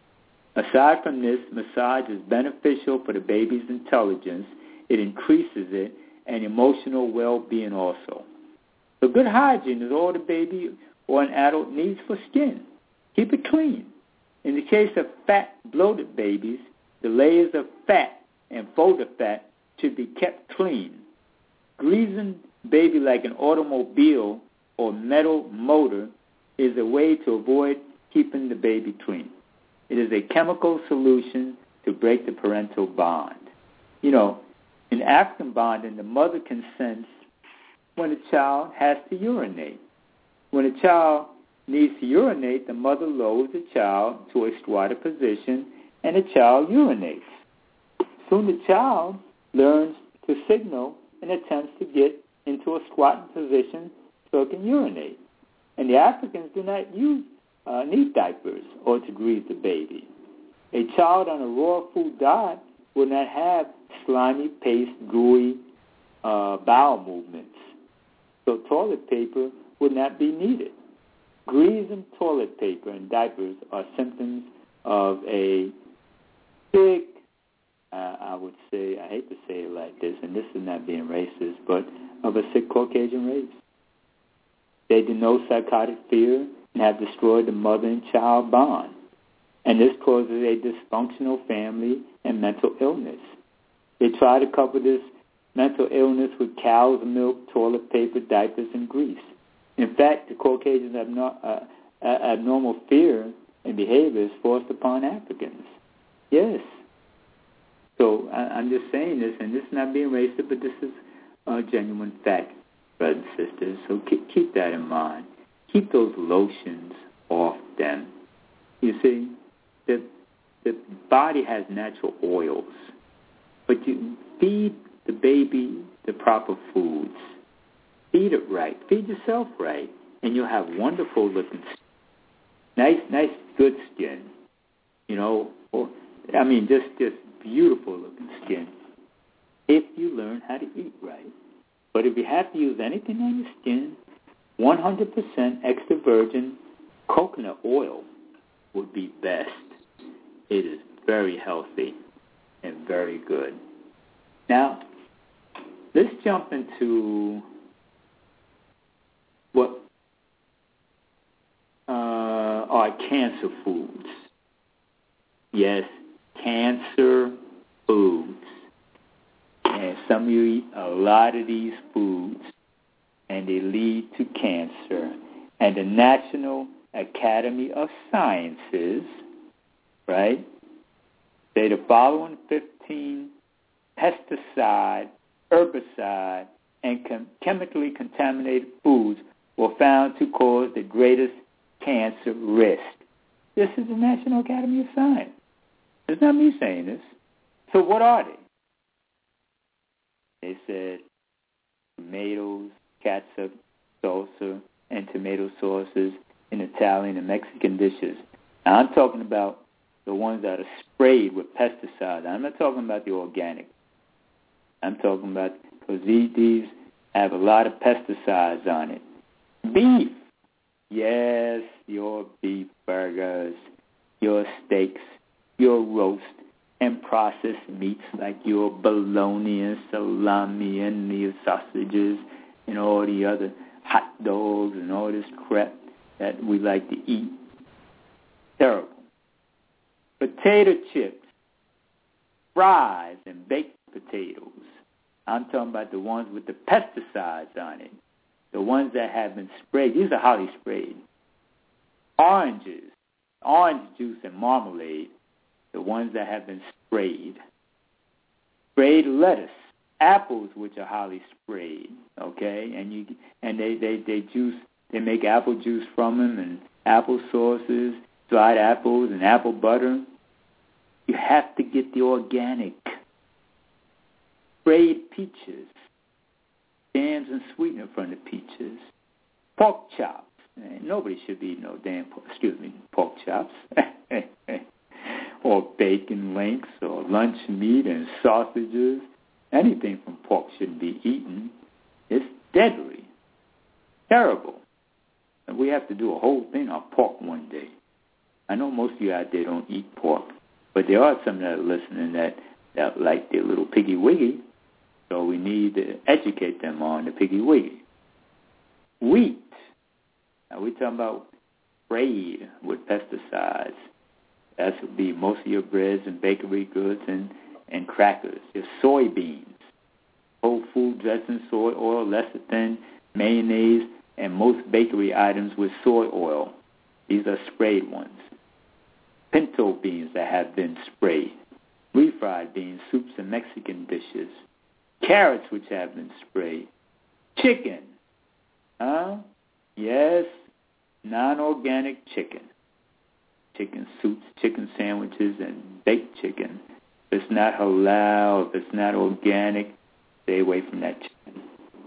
Aside from this, massage is beneficial for the baby's intelligence. It increases it, and emotional well-being also. So good hygiene is all the baby or an adult needs for skin. Keep it clean. In the case of fat, bloated babies, the layers of fat and folder fat should be kept clean. Greasing baby like an automobile or metal motor is a way to avoid keeping the baby clean. It is a chemical solution to break the parental bond. You know, in African bonding, the mother consents when a child has to urinate. When a child needs to urinate, the mother lowers the child to a squatted position, and the child urinates. Soon the child learns to signal and attempts to get into a squatting position so it can urinate. And the Africans do not use uh, need diapers or to grease the baby. A child on a raw food diet will not have slimy, paste, gooey uh, bowel movements. So toilet paper would not be needed. Greasing toilet paper and diapers are symptoms of a sick, uh, I would say, I hate to say it like this, and this is not being racist, but of a sick Caucasian race. They denote psychotic fear and have destroyed the mother and child bond. And this causes a dysfunctional family and mental illness. They try to cover this mental illness with cow's milk, toilet paper, diapers, and grease. In fact, the Caucasians' abno- uh, abnormal fear and behavior is forced upon Africans. Yes. So I, I'm just saying this, and this is not being racist, but this is a genuine fact, brothers and sisters. So keep, keep that in mind. Keep those lotions off them. You see, the, the body has natural oils, but you feed the baby the proper foods. Feed it right. Feed yourself right, and you'll have wonderful looking skin. Nice, nice, good skin. You know, or, I mean, just, just beautiful looking skin if you learn how to eat right. But if you have to use anything on your skin, one hundred percent extra virgin coconut oil would be best. It is very healthy and very good. Now, let's jump into what uh, are cancer foods. Yes, cancer foods. And some of you eat a lot of these foods, and they lead to cancer. And the National Academy of Sciences, right, say the following fifteen pesticide, herbicide, and chem- chemically contaminated foods were found to cause the greatest cancer risk. This is the National Academy of Science. It's not me saying this. So what are they? They said tomatoes, catsup, salsa, and tomato sauces in Italian and Mexican dishes. Now, I'm talking about the ones that are sprayed with pesticides. I'm not talking about the organic. I'm talking about, because these, these have a lot of pesticides on it. Beef. Yes, your beef burgers, your steaks, your roast, and processed meats like your bologna and salami and the sausages and all the other hot dogs and all this crap that we like to eat. Terrible. Potato chips, fries, and baked potatoes. I'm talking about the ones with the pesticides on it, the ones that have been sprayed. These are highly sprayed. Oranges, orange juice and marmalade, the ones that have been sprayed. Sprayed lettuce, apples, which are highly sprayed, okay, and you and they, they, they juice, they make apple juice from them and apple sauces, dried apples and apple butter. You have to get the organic. Sprayed peaches, jams and sweetener from the peaches, pork chops. Nobody should be eating no damn, excuse me, pork chops. Or bacon links, or lunch meat and sausages. Anything from pork shouldn't be eaten. It's deadly. Terrible. And we have to do a whole thing on pork one day. I know most of you out there don't eat pork, but there are some that are listening that, that like their little piggy wiggy, so we need to educate them on the piggy wiggy. Wheat. Now we're talking about sprayed with pesticides. That would be most of your breads and bakery goods and, and crackers. Your soybeans, whole food dressing, soy oil, lecithin, mayonnaise, and most bakery items with soy oil. These are sprayed ones. Pinto beans that have been sprayed. Refried beans, soups, and Mexican dishes. Carrots which have been sprayed. Chicken. Huh? Yes, non-organic chicken. Chicken soups, chicken sandwiches, and baked chicken. If it's not halal, if it's not organic, stay away from that chicken.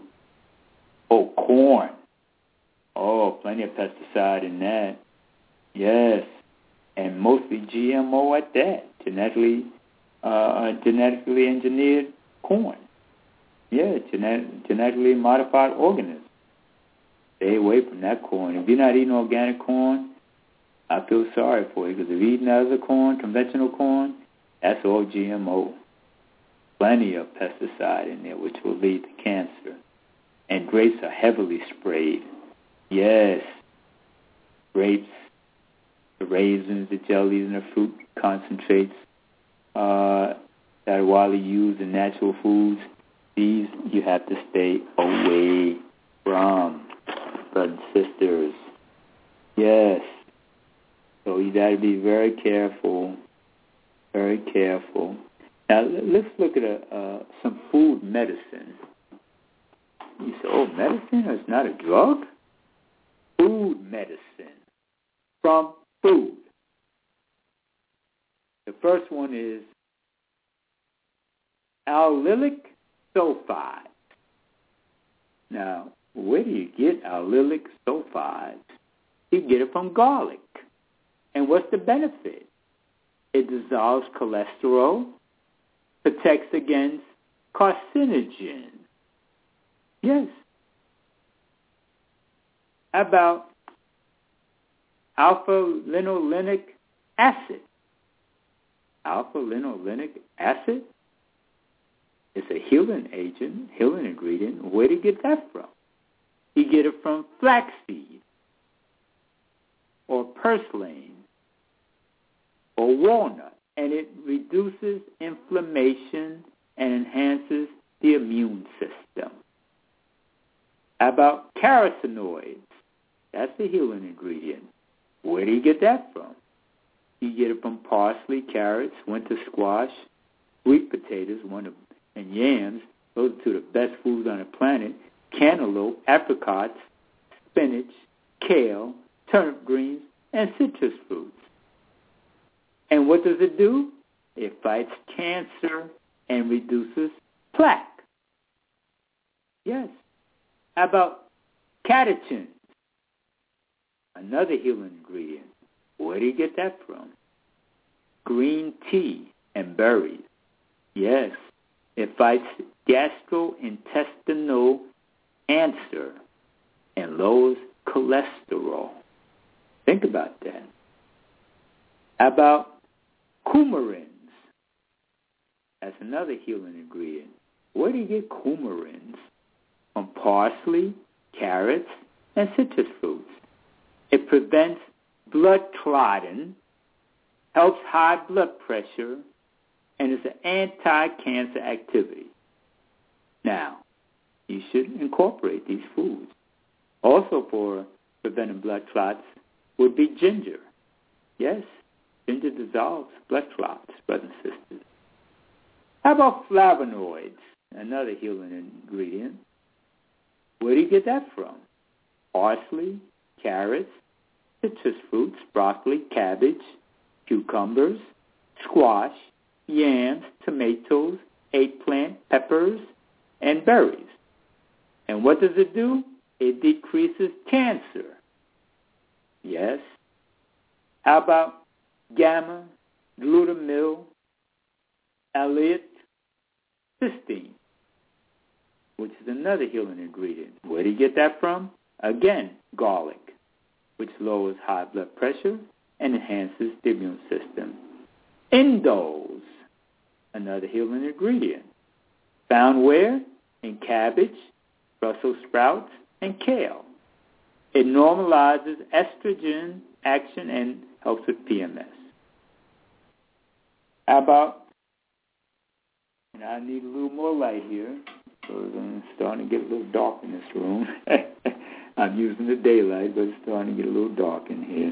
Oh, corn. Oh, plenty of pesticide in that. Yes, and mostly G M O at that. Genetically, uh, genetically engineered corn. Yeah, genet- genetically modified organisms. Stay away from that corn. If you're not eating organic corn, I feel sorry for you, because if you're eating other corn, conventional corn, that's all G M O. Plenty of pesticide in there, which will lead to cancer. And grapes are heavily sprayed. Yes, grapes, the raisins, the jellies, and the fruit concentrates uh, that are widely used in natural foods, these you have to stay away from, brothers and sisters. Yes. So you got to be very careful, very careful. Now, let's look at a, uh, some food medicine. You say, oh, medicine is not a drug? Food medicine. from food. The first one is allylic sulfide. Now, where do you get allylic sulfides? You get it from garlic. And what's the benefit? It dissolves cholesterol, protects against carcinogen. Yes. How about alpha-linolenic acid? Alpha-linolenic acid? It's a healing agent, healing ingredient. Where do you get that from? You get it from flaxseed or purslane or walnut, and it reduces inflammation and enhances the immune system. How about carotenoids? That's a healing ingredient. Where do you get that from? You get it from parsley, carrots, winter squash, sweet potatoes, one of and yams. Those are two of the best foods on the planet. Cantaloupe, apricots, spinach, kale, turnip greens, and citrus fruits. And what does it do? It fights cancer and reduces plaque. Yes. How about catechins? Another healing ingredient. Where do you get that from? Green tea and berries. Yes. It fights gastrointestinal cancer and lowers cholesterol. Think about that. How about coumarins? That's another healing ingredient. Where do you get coumarins? From parsley, carrots, and citrus fruits. It prevents blood clotting, helps high blood pressure, and is an anti-cancer activity. Now, you should incorporate these foods. Also for preventing blood clots would be ginger. Yes, ginger dissolves blood clots, brothers and sisters. How about flavonoids? Another healing ingredient. Where do you get that from? Parsley, carrots, citrus fruits, broccoli, cabbage, cucumbers, squash, yams, tomatoes, eggplant, peppers, and berries. And what does it do? It decreases cancer. Yes. How about gamma, glutamyl, allyl cysteine, which is another healing ingredient. Where do you get that from? Again, garlic, which lowers high blood pressure and enhances the immune system. Indoles, another healing ingredient. Found where? In cabbage, Brussels sprouts, and kale. It normalizes estrogen action and helps with P M S. How about, and I need a little more light here, so it's starting to get a little dark in this room. I'm using the daylight, but it's starting to get a little dark in here.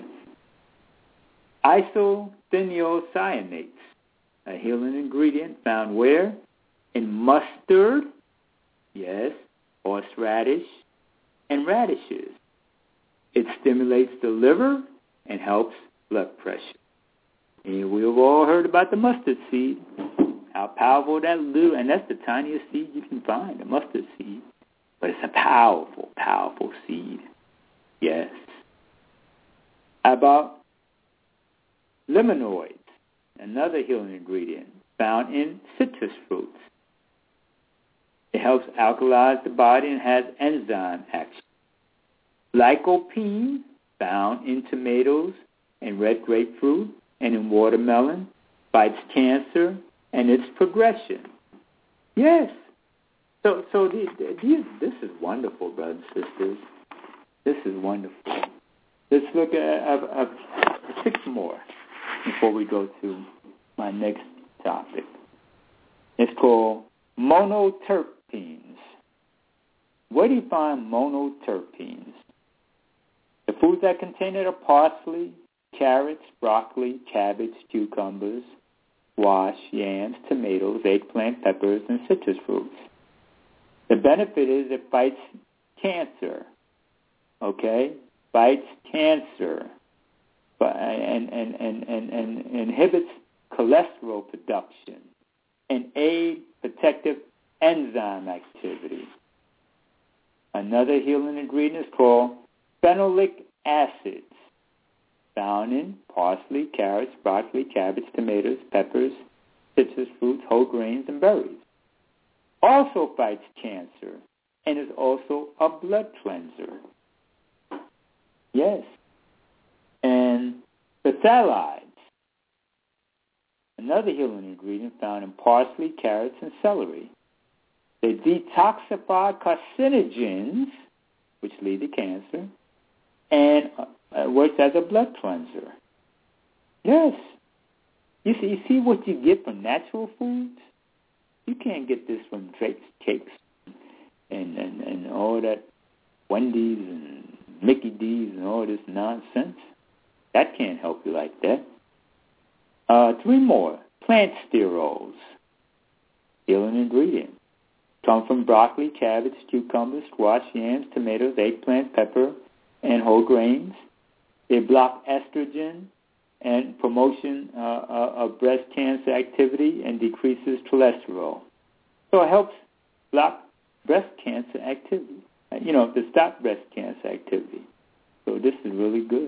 Isothiocyanates, a healing ingredient found where? In mustard, yes, horseradish, and radishes. It stimulates the liver and helps blood pressure. And we've all heard about the mustard seed, how powerful that little, and that's the tiniest seed you can find, the mustard seed. But it's a powerful, powerful seed. Yes. How about limonoids, another healing ingredient found in citrus fruits. It helps alkalize the body and has enzyme action. Lycopene, found in tomatoes and red grapefruit and in watermelon, fights cancer and its progression. Yes. So, so these, these, this is wonderful, brothers and sisters. This is wonderful. Let's look at uh, uh, six more before we go to my next topic. It's called monoterpenes. Where do you find monoterpenes? The foods that contain it are parsley, carrots, broccoli, cabbage, cucumbers, squash, yams, tomatoes, eggplant, peppers, and citrus fruits. The benefit is it fights cancer, okay? Fights cancer. and, and, and, and, and inhibits cholesterol production and aid protective enzyme activity. Another healing ingredient is called phenolic acids, found in parsley, carrots, broccoli, cabbage, tomatoes, peppers, citrus fruits, whole grains, and berries. Also fights cancer and is also a blood cleanser. Yes. And the phthalides, another healing ingredient found in parsley, carrots, and celery. They detoxify carcinogens, which lead to cancer, and uh, works as a blood cleanser. Yes. You see, you see what you get from natural foods? You can't get this from cakes, cakes and, and, and all that Wendy's and Mickey D's and all this nonsense. That can't help you like that. Uh, three more. Plant sterols, healing ingredient. Come from broccoli, cabbage, cucumbers, squash, yams, tomatoes, eggplant, pepper, and whole grains. They block estrogen and promotion uh, uh, of breast cancer activity and decreases cholesterol. So it helps block breast cancer activity, you know, to stop breast cancer activity. So this is really good.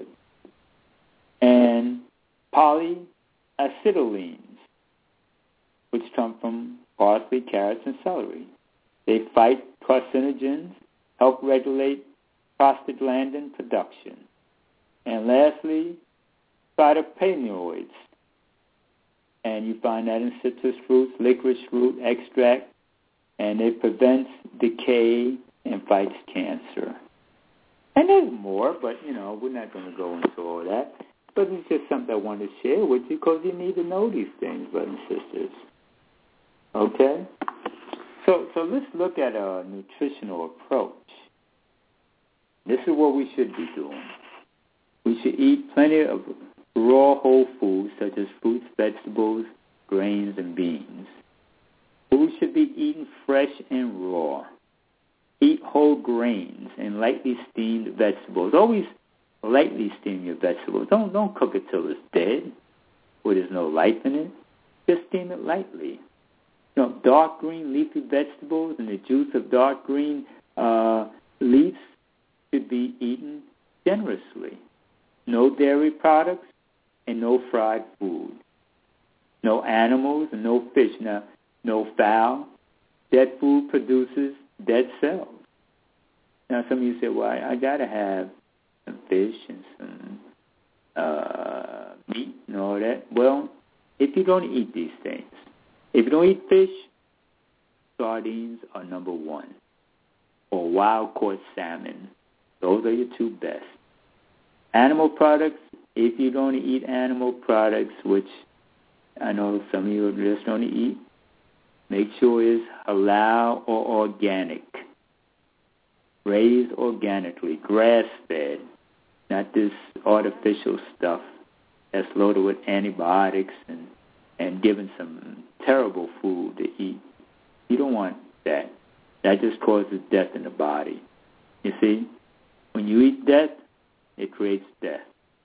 And polyacetylenes, which come from parsley, carrots, and celery. They fight carcinogens, help regulate prostaglandin production. And lastly, phytophenoids. And you find that in citrus fruits, licorice root extract, and it prevents decay and fights cancer. And there's more, but, you know, we're not going to go into all that. But it's just something I wanted to share with you because you need to know these things, brothers and sisters. Okay? So so let's look at a nutritional approach. This is what we should be doing. We should eat plenty of raw whole foods such as fruits, vegetables, grains, and beans. Food should be eaten fresh and raw. Eat whole grains and lightly steamed vegetables. Always lightly steam your vegetables. Don't don't cook it till it's dead, where there's no life in it. Just steam it lightly. You know, dark green leafy vegetables and the juice of dark green uh, leaves should be eaten generously. No dairy products and no fried food. No animals and no fish. Now, no fowl. Dead food produces dead cells. Now, some of you say, well, I, I got to have some fish and some uh, meat and all that. Well, if you don't eat these things, if you don't eat fish, sardines are number one, or wild-caught salmon. Those are your two best. Animal products, if you don't eat animal products, which I know some of you just don't eat, make sure it's halal or organic. Raised organically, grass-fed, not this artificial stuff that's loaded with antibiotics and, and given some terrible food to eat. You don't want that. That just causes death in the body. You see, when you eat death, it creates death.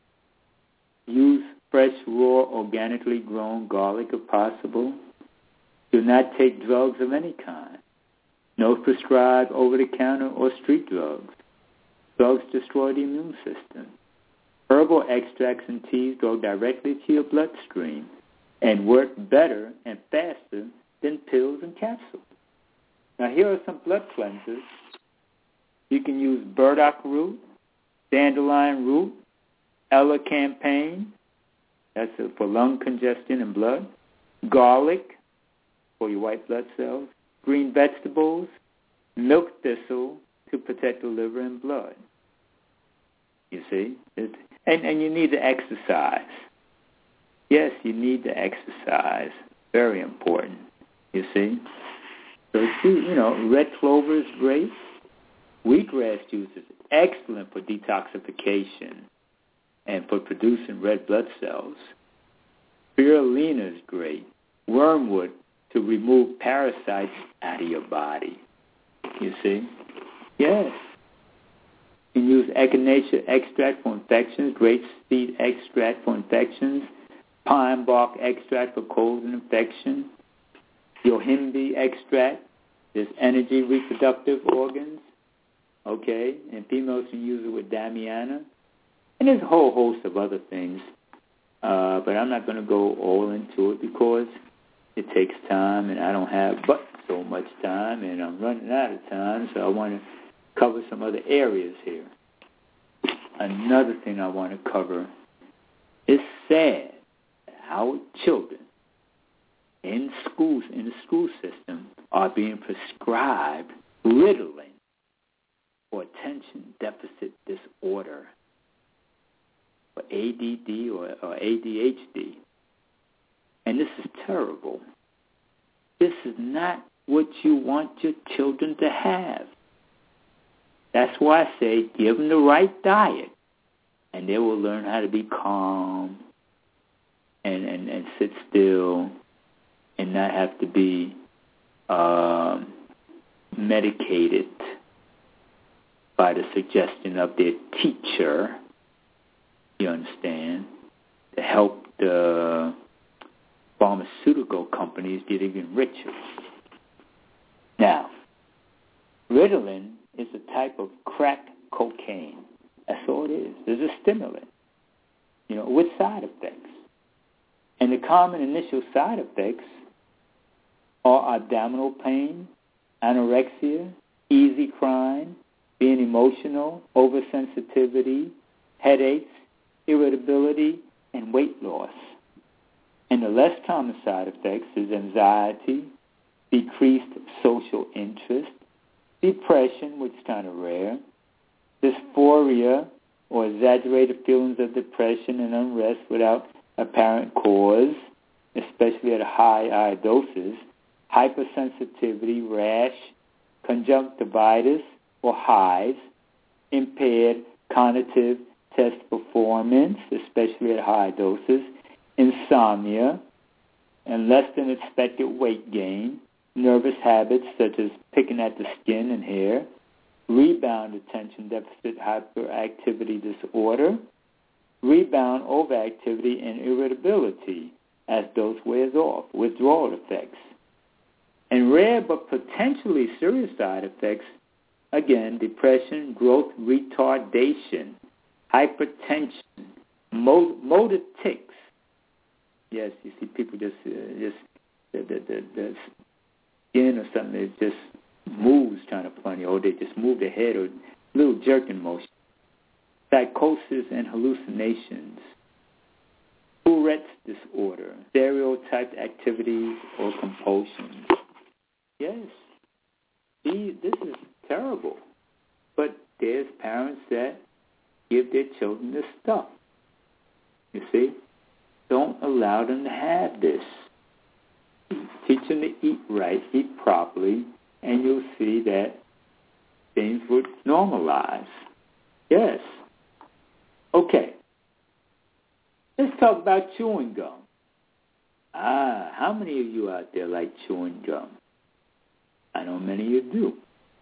Use fresh, raw, organically grown garlic if possible. Do not take drugs of any kind. No prescribed over-the-counter or street drugs. Drugs destroy the immune system. Herbal extracts and teas go directly to your bloodstream and work better and faster than pills and capsules. Now, here are some blood cleansers. You can use burdock root, dandelion root, elecampane, that's for lung congestion and blood, garlic for your white blood cells, green vegetables, milk thistle to protect the liver and blood. You see? It, and, and you need to exercise. Yes, you need to exercise. Very important. You see? So, see, you know, red clover is great. Wheatgrass juice is excellent for detoxification and for producing red blood cells. Spirulina is great. Wormwood to remove parasites out of your body. You see? Yes. You can use echinacea extract for infections, grapeseed extract for infections, pine bark extract for colds and infection, yohimbe extract, there's energy, reproductive organs, okay, and females can use it with Damiana, and there's a whole host of other things, uh, but I'm not going to go all into it because it takes time, and I don't have but so much time, and I'm running out of time, so I want to cover some other areas here. Another thing I want to cover is sad how children in schools, in the school system, are being prescribed Ritalin for attention deficit disorder, or A D D or, or A D H D. And this is terrible. This is not what you want your children to have. That's why I say give them the right diet, and they will learn how to be calm and, and, and sit still and not have to be uh, medicated by the suggestion of their teacher, you understand, to help the pharmaceutical companies get even richer. Now, Ritalin is a type of crack cocaine. That's all it is. It's a stimulant, you know, with side effects. And the common initial side effects are abdominal pain, anorexia, easy crying, being emotional, oversensitivity, headaches, irritability, and weight loss. And the less common side effects is anxiety, decreased social interest, depression, which is kind of rare, dysphoria, or exaggerated feelings of depression and unrest without apparent cause, especially at high eye doses, hypersensitivity, rash, conjunctivitis, or hives, impaired cognitive test performance, especially at high doses, insomnia, and less than expected weight gain, nervous habits such as picking at the skin and hair, rebound attention deficit hyperactivity disorder, rebound overactivity and irritability as dose wears off, withdrawal effects. And rare but potentially serious side effects, again, depression, growth retardation, hypertension, mo- motor tics. Yes, you see people just, uh, just the, the, the, the skin or something that just moves kind of funny, or they just move their head, or little jerking motion. Psychosis and hallucinations, Tourette's disorder, stereotyped activities or compulsions. Yes, see, this is terrible. But there's parents that give their children this stuff. You see? Don't allow them to have this. Teach them to eat right, eat properly, and you'll see that things would normalize. Yes. Okay. Let's talk about chewing gum. Ah, how many of you out there like chewing gum? I know many of you do.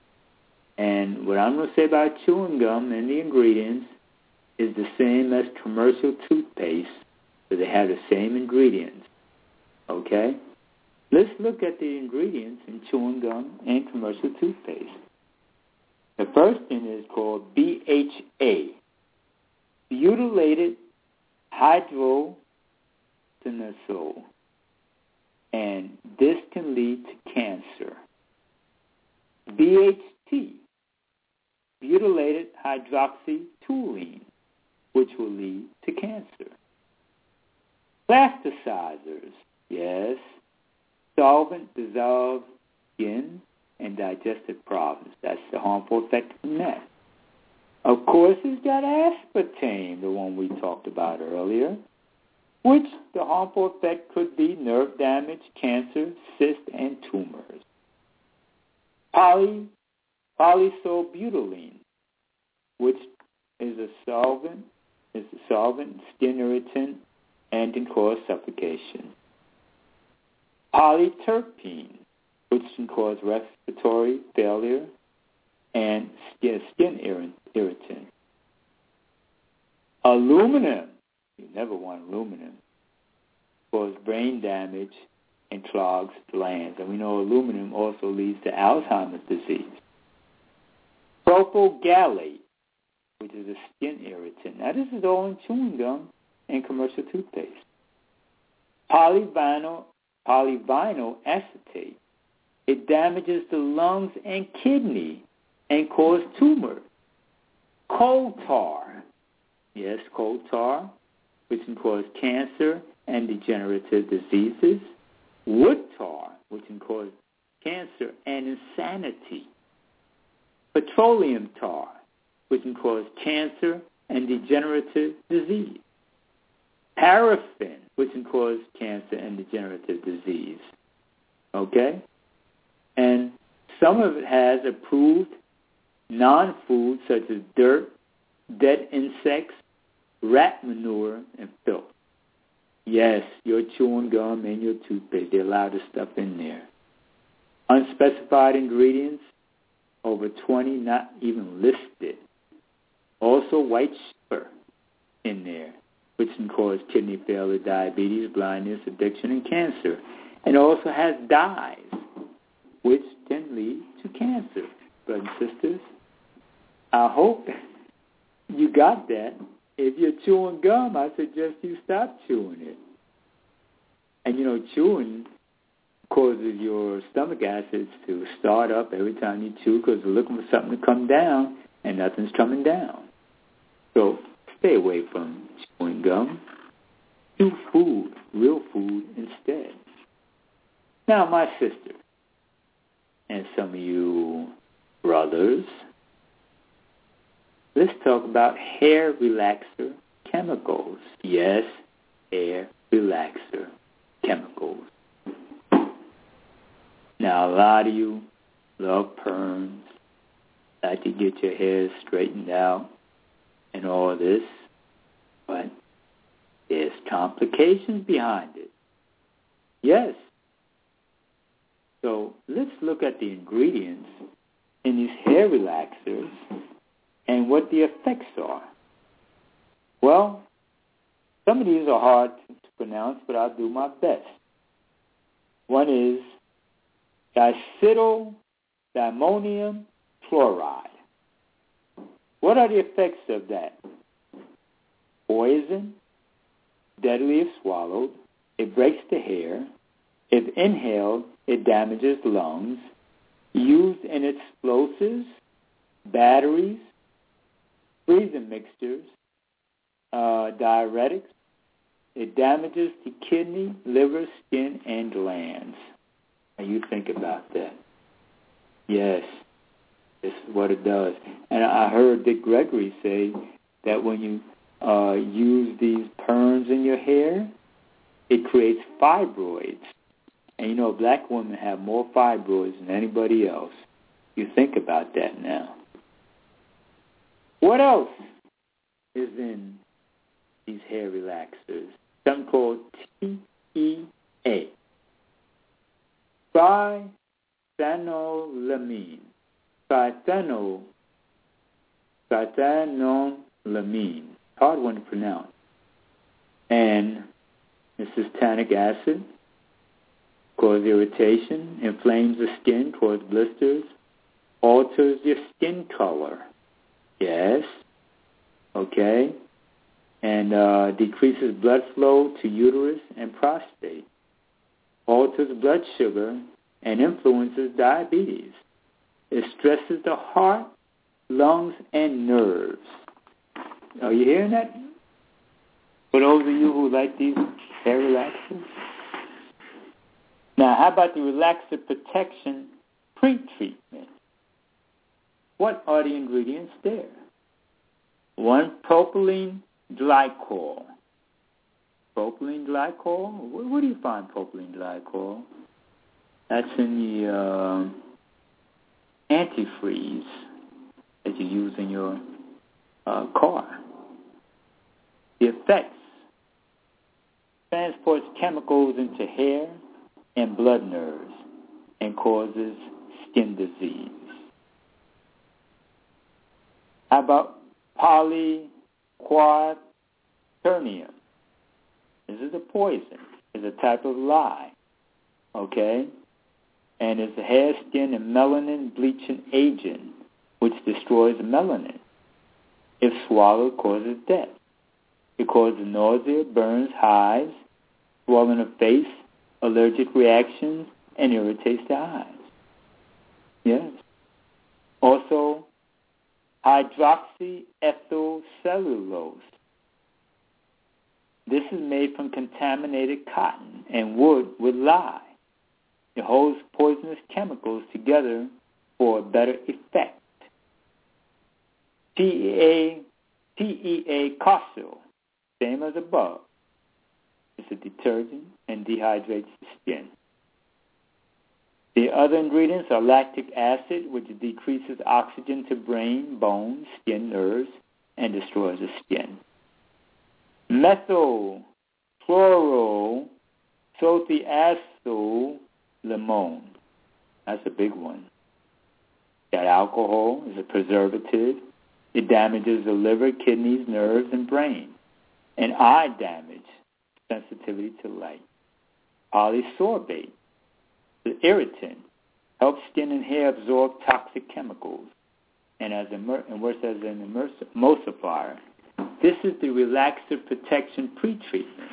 And what I'm going to say about chewing gum and the ingredients is the same as commercial toothpaste, so they have the same ingredients. Okay? Let's look at the ingredients in chewing gum and commercial toothpaste. The first thing is called B H A, butylated hydroxyzole, and this can lead to cancer. B H T, butylated hydroxytoluene, which will lead to cancer. Plasticizers, yes, solvent dissolves skin and digestive problems. That's the harmful effect from that. Of course, it's got aspartame, the one we talked about earlier, which the harmful effect could be nerve damage, cancer, cysts, and tumors. Poly, polysobutylene, which is a solvent, is a solvent, skin irritant, and can cause suffocation. Polyterpene, which can cause respiratory failure and skin, skin irritant. Aluminum, you never want aluminum, causes brain damage and clogs glands. And we know aluminum also leads to Alzheimer's disease. Propylgallate, which is a skin irritant. Now, this is all in chewing gum and commercial toothpaste. Polyvinyl, polyvinyl acetate. It damages the lungs and kidney and causes tumor. Coal tar. Yes, coal tar, which can cause cancer and degenerative diseases. Wood tar, which can cause cancer and insanity. Petroleum tar, which can cause cancer and degenerative disease. Paraffin, which can cause cancer and degenerative disease. Okay? And some of it has approved non-food such as dirt, dead insects, rat manure, and filth. Yes, your chewing gum and your toothpaste, they allow this stuff in there. Unspecified ingredients, over twenty not even listed. Also white sugar in there, which can cause kidney failure, diabetes, blindness, addiction, and cancer. And also has dyes, which can lead to cancer. Brothers and sisters, I hope you got that. If you're chewing gum, I suggest you stop chewing it. And, you know, chewing causes your stomach acids to start up every time you chew because you're looking for something to come down, and nothing's coming down. So stay away from chewing gum. Do food, real food instead. Now, my sister, and some of you brothers, let's talk about hair relaxer chemicals. Yes, hair relaxer chemicals. Now, a lot of you love perms, like to get your hair straightened out and all this, but there's complications behind it. Yes. So let's look at the ingredients in these hair relaxers and what the effects are. Well, some of these are hard to pronounce, but I'll do my best. One is diacetyldiammonium chloride. What are the effects of that? Poison, deadly if swallowed. It breaks the hair. If inhaled, it damages lungs. Used in explosives, batteries, freezing mixtures, uh, diuretics. It damages the kidney, liver, skin, and glands. Now you think about that. Yes, this is what it does. And I heard Dick Gregory say that when you uh, use these perms in your hair, it creates fibroids. And you know, black women have more fibroids than anybody else. You think about that now. What else is in these hair relaxers? Something called T E A. Triphenyllamine. Triphenyl, triphenyllamine. Hard one to pronounce. And this is tannic acid. Causes irritation, inflames the skin, causes blisters, alters your skin color. Yes. Okay. And uh, decreases blood flow to uterus and prostate. Alters blood sugar and influences diabetes. It stresses the heart, lungs, and nerves. Are you hearing that? For those of you who like these hair relaxers? Now, how about the relaxer protection pre-treatment? What are the ingredients there? One, propylene glycol. Propylene glycol? Where, where do you find propylene glycol? That's in the uh, antifreeze that you use in your uh, car. The effects. Transports chemicals into hair and blood nerves and causes skin disease. How about polyquaternium? This is a poison. It's a type of lye, okay? And it's a hair, skin, and melanin bleaching agent, which destroys melanin. If swallowed, causes death. It causes nausea, burns, hives, swelling of face, allergic reactions, and irritates the eyes. Yes. Also, hydroxyethylcellulose. This is made from contaminated cotton and wood with lye. It holds poisonous chemicals together for a better effect. T E A, T E A Cosil, same as above. It's a detergent and dehydrates the skin. The other ingredients are lactic acid, which decreases oxygen to brain, bones, skin, nerves, and destroys the skin. Methylchlorothiazolamone. That's a big one. That alcohol is a preservative. It damages the liver, kidneys, nerves, and brain. And eye damage, sensitivity to light. Polysorbate, the irritant, helps skin and hair absorb toxic chemicals. And as immer- and works as an immersive emulsifier. This is the relaxer protection pre-treatment.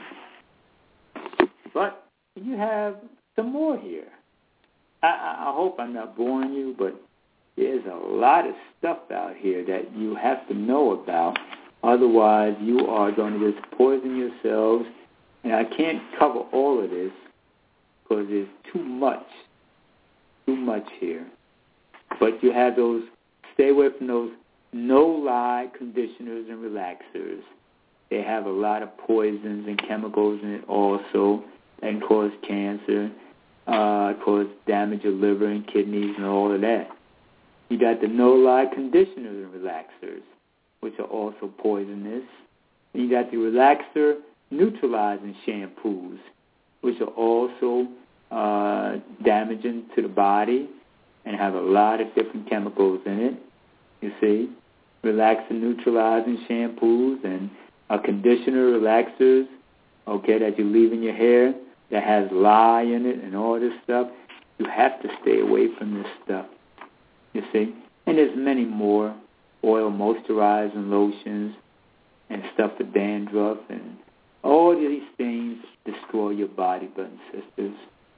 But you have some more here. I, I hope I'm not boring you, but there's a lot of stuff out here that you have to know about. Otherwise, you are going to just poison yourselves. And I can't cover all of this because there's too much, too much here. But you have those, stay away from those no-lye conditioners and relaxers. They have a lot of poisons and chemicals in it also that can cause cancer, uh, cause damage of liver and kidneys and all of that. You got the no-lye conditioners and relaxers, which are also poisonous. And you got the relaxer neutralizing shampoos, which are also uh, damaging to the body and have a lot of different chemicals in it. You see, relaxing, neutralizing shampoos and a conditioner, relaxers, okay, that you leave in your hair that has lye in it and all this stuff. You have to stay away from this stuff, you see. And there's many more, oil moisturizing lotions and stuff for dandruff, and all of these things destroy your body, brothers and sisters.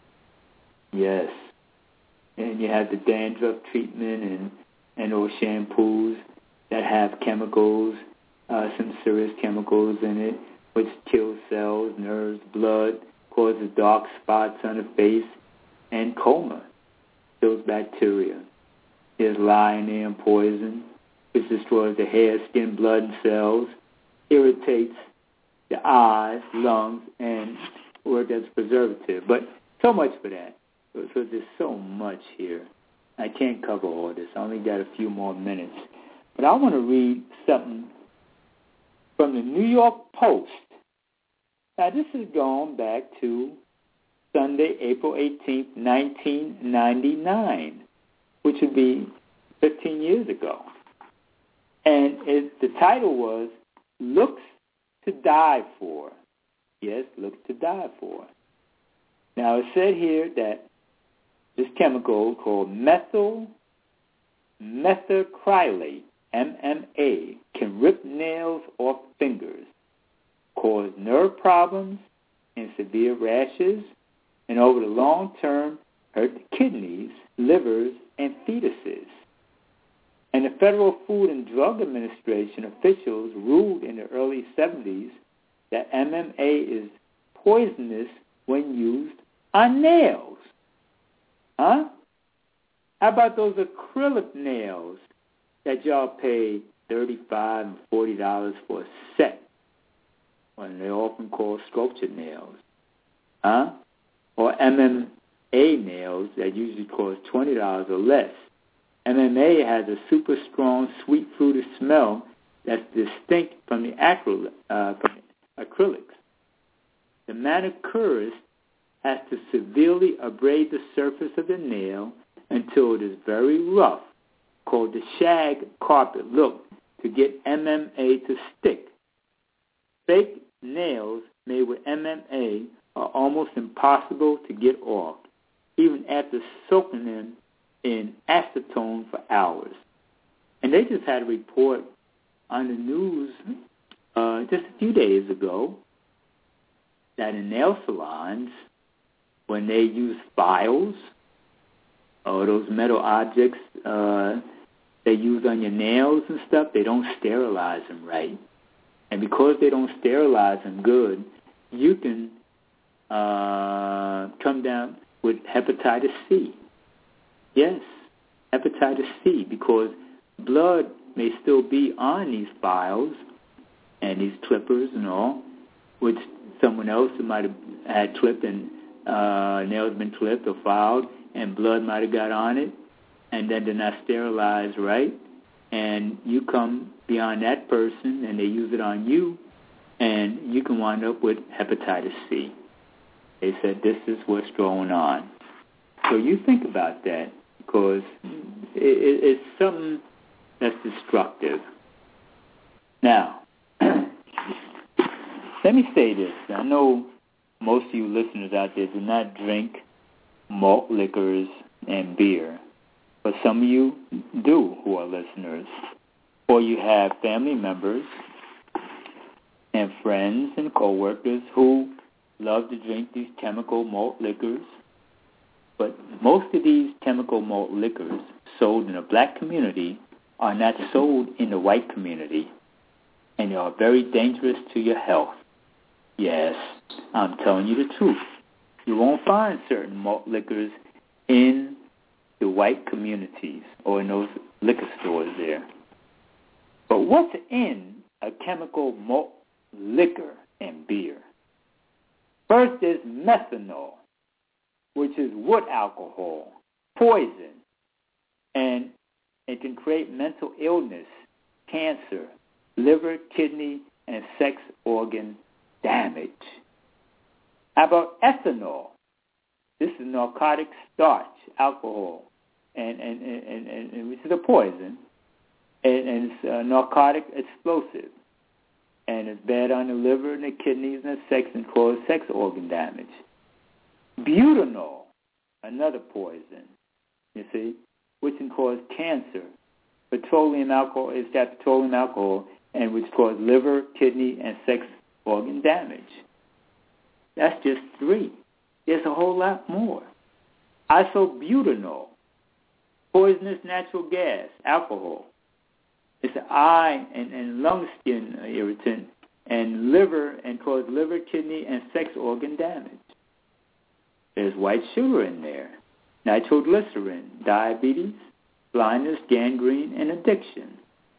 Yes. And you have the dandruff treatment and and those shampoos that have chemicals, uh, some serious chemicals in it, which kill cells, nerves, blood, causes dark spots on the face, and coma, kills bacteria. There's lye in there and poison, which destroys the hair, skin, blood, and cells, irritates the eyes, lungs, and works as a preservative. But so much for that. So, so there's so much here. I can't cover all this. I only got a few more minutes. But I want to read something from the New York Post. Now, this is going back to Sunday, April eighteenth, nineteen ninety-nine, which would be fifteen years ago. And it, the title was, Looks to Die For. Yes, Looks to Die For. Now, it said here that this chemical called methyl methacrylate, M M A, can rip nails off fingers, cause nerve problems and severe rashes, and over the long term hurt the kidneys, livers, and fetuses. And the Federal Food and Drug Administration officials ruled in the early seventies that M M A is poisonous when used on nails. Huh? How about those acrylic nails that y'all pay thirty-five dollars and forty dollars for a set, when they're often called sculpture nails? Huh? Or M M A nails that usually cost twenty dollars or less. M M A has a super strong, sweet fruited smell that's distinct from the acryl- uh, from acrylics. The manicurist has to severely abrade the surface of the nail until it is very rough, called the shag carpet look, to get M M A to stick. Fake nails made with M M A are almost impossible to get off, even after soaking them in acetone for hours. And they just had a report on the news uh, just a few days ago that in nail salons, when they use files or those metal objects uh, they use on your nails and stuff, they don't sterilize them right. And because they don't sterilize them good, you can uh, come down with hepatitis C. Yes, hepatitis C, because blood may still be on these files and these clippers and all, which someone else who might have had clipped and uh, nails been clipped or filed, and blood might have got on it, and then they're not sterilized right, and you come beyond that person and they use it on you, and you can wind up with hepatitis C. They said this is what's going on. So you think about that, because it, it, it's something that's destructive. Now, let me say this. I know most of you listeners out there do not drink malt liquors and beer, but some of you do who are listeners, or you have family members and friends and coworkers who love to drink these chemical malt liquors. But most of these chemical malt liquors sold in the black community are not sold in the white community, and they are very dangerous to your health. Yes, I'm telling you the truth. You won't find certain malt liquors in the white communities or in those liquor stores there. But what's in a chemical malt liquor and beer? First is methanol, which is wood alcohol, poison, and it can create mental illness, cancer, liver, kidney, and sex organ damage. How about ethanol? This is narcotic starch, alcohol, and, and, and, and, and which is a poison, and, and it's a narcotic explosive, and it's bad on the liver and the kidneys and the sex and cause sex organ damage. Butanol, another poison, you see, which can cause cancer. Petroleum alcohol is that petroleum alcohol, and which cause liver, kidney, and sex organ damage. That's just three. There's a whole lot more. Isobutanol, poisonous natural gas, alcohol. It's an eye and, and lung skin irritant, and liver, and cause liver, kidney, and sex organ damage. There's white sugar in there, nitroglycerin, diabetes, blindness, gangrene, and addiction.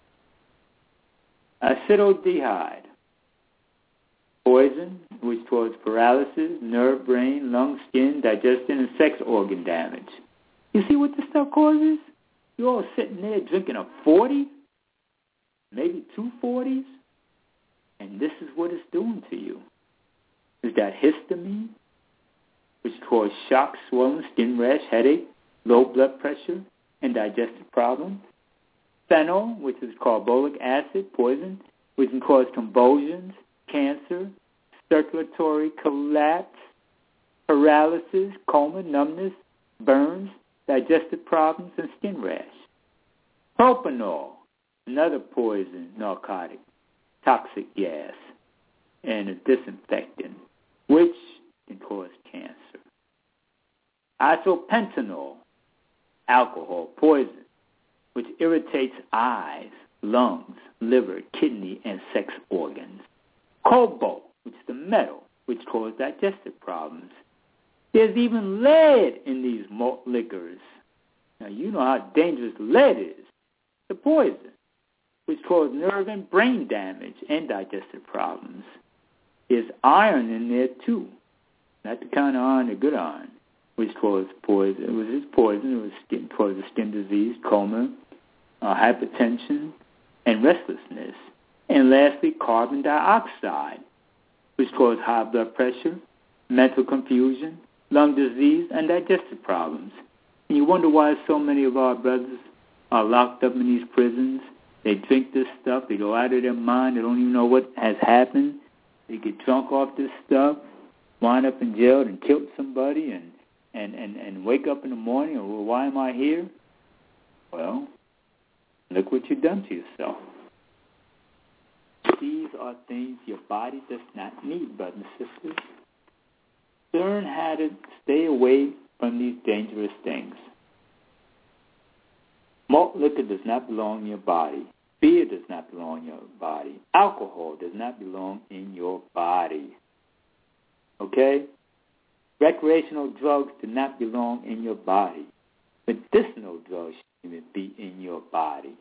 Acetaldehyde, poison, which causes paralysis, nerve, brain, lung, skin, digestion, and sex organ damage. You see what this stuff causes? You're all sitting there drinking a forty, maybe two forties, and this is what it's doing to you. Is that histamine, which causes shock, swelling, skin rash, headache, low blood pressure, and digestive problems. Phenol, which is carbolic acid, poison, which can cause convulsions, cancer, circulatory collapse, paralysis, coma, numbness, burns, digestive problems, and skin rash. Propanol, another poison, narcotic, toxic gas, and a disinfectant, which can cause cancer. Isopentanol, alcohol, poison, which irritates eyes, lungs, liver, kidney, and sex organs. Cobalt, which is the metal, which causes digestive problems. There's even lead in these malt liquors. Now, you know how dangerous lead is. The poison, which causes nerve and brain damage and digestive problems. There's iron in there, too. Not the kind of iron, the good iron, which causes poison. It was this poison. It was skin, causes skin disease, coma, uh, hypertension, and restlessness. And lastly, carbon dioxide, which causes high blood pressure, mental confusion, lung disease, and digestive problems. And you wonder why so many of our brothers are locked up in these prisons They drink this stuff. They go out of their mind. They don't even know what has happened. They get drunk off this stuff, wind up in jail and killed somebody, and, and, and, and wake up in the morning and, well, why am I here? Well, look what you've done to yourself. These are things your body does not need, brothers and sisters. Learn how to stay away from these dangerous things. Malt liquor does not belong in your body. Beer does not belong in your body. Alcohol does not belong in your body. Okay? Recreational drugs do not belong in your body. Medicinal drugs shouldn't even be in your body.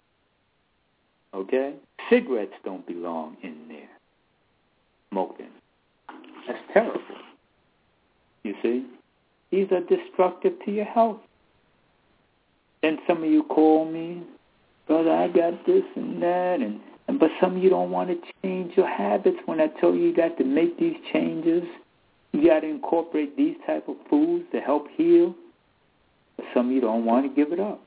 Okay? Cigarettes don't belong in there. Smoke them. That's terrible. You see? These are destructive to your health. Then some of you call me, brother, I got this and that, and, and but some of you don't want to change your habits. When I tell you you got to make these changes, you got to incorporate these type of foods to help heal, but some of you don't want to give it up.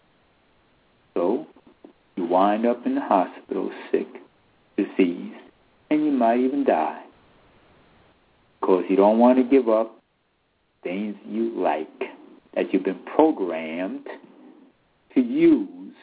So you wind up in the hospital sick, diseased, and you might even die because you don't want to give up things you like that you've been programmed to use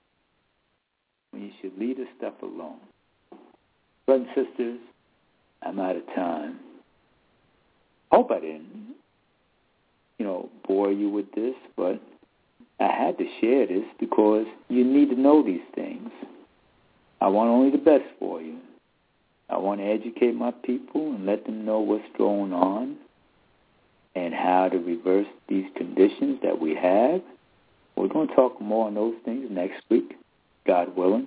when you should leave this stuff alone. Brothers and sisters, I'm out of time. Hope I didn't, you know, bore you with this, but I had to share this because you need to know these things. I want only the best for you. I want to educate my people and let them know what's going on and how to reverse these conditions that we have. We're going to talk more on those things next week, God willing.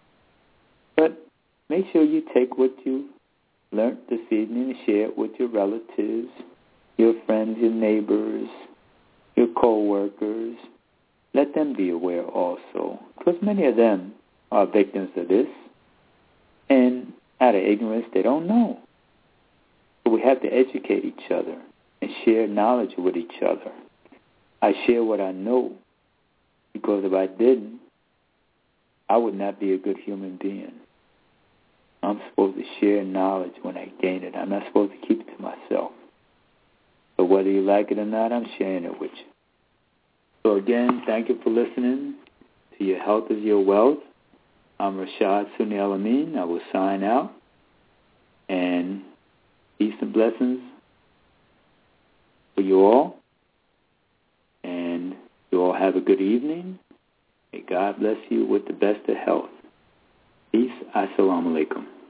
But make sure you take what you learned this evening and share it with your relatives, your friends, your neighbors, your co-workers. Let them be aware also, because many of them are victims of this, and out of ignorance, they don't know. So we have to educate each other and share knowledge with each other. I share what I know, because if I didn't, I would not be a good human being. I'm supposed to share knowledge when I gain it. I'm not supposed to keep it to myself. So whether you like it or not, I'm sharing it with you. So again, thank you for listening to Your Health is Your Wealth. I'm Rashad Sunni Al-Amin. I will sign out. And peace and blessings for you all. And you all have a good evening. May God bless you with the best of health. Peace. Assalamu alaikum.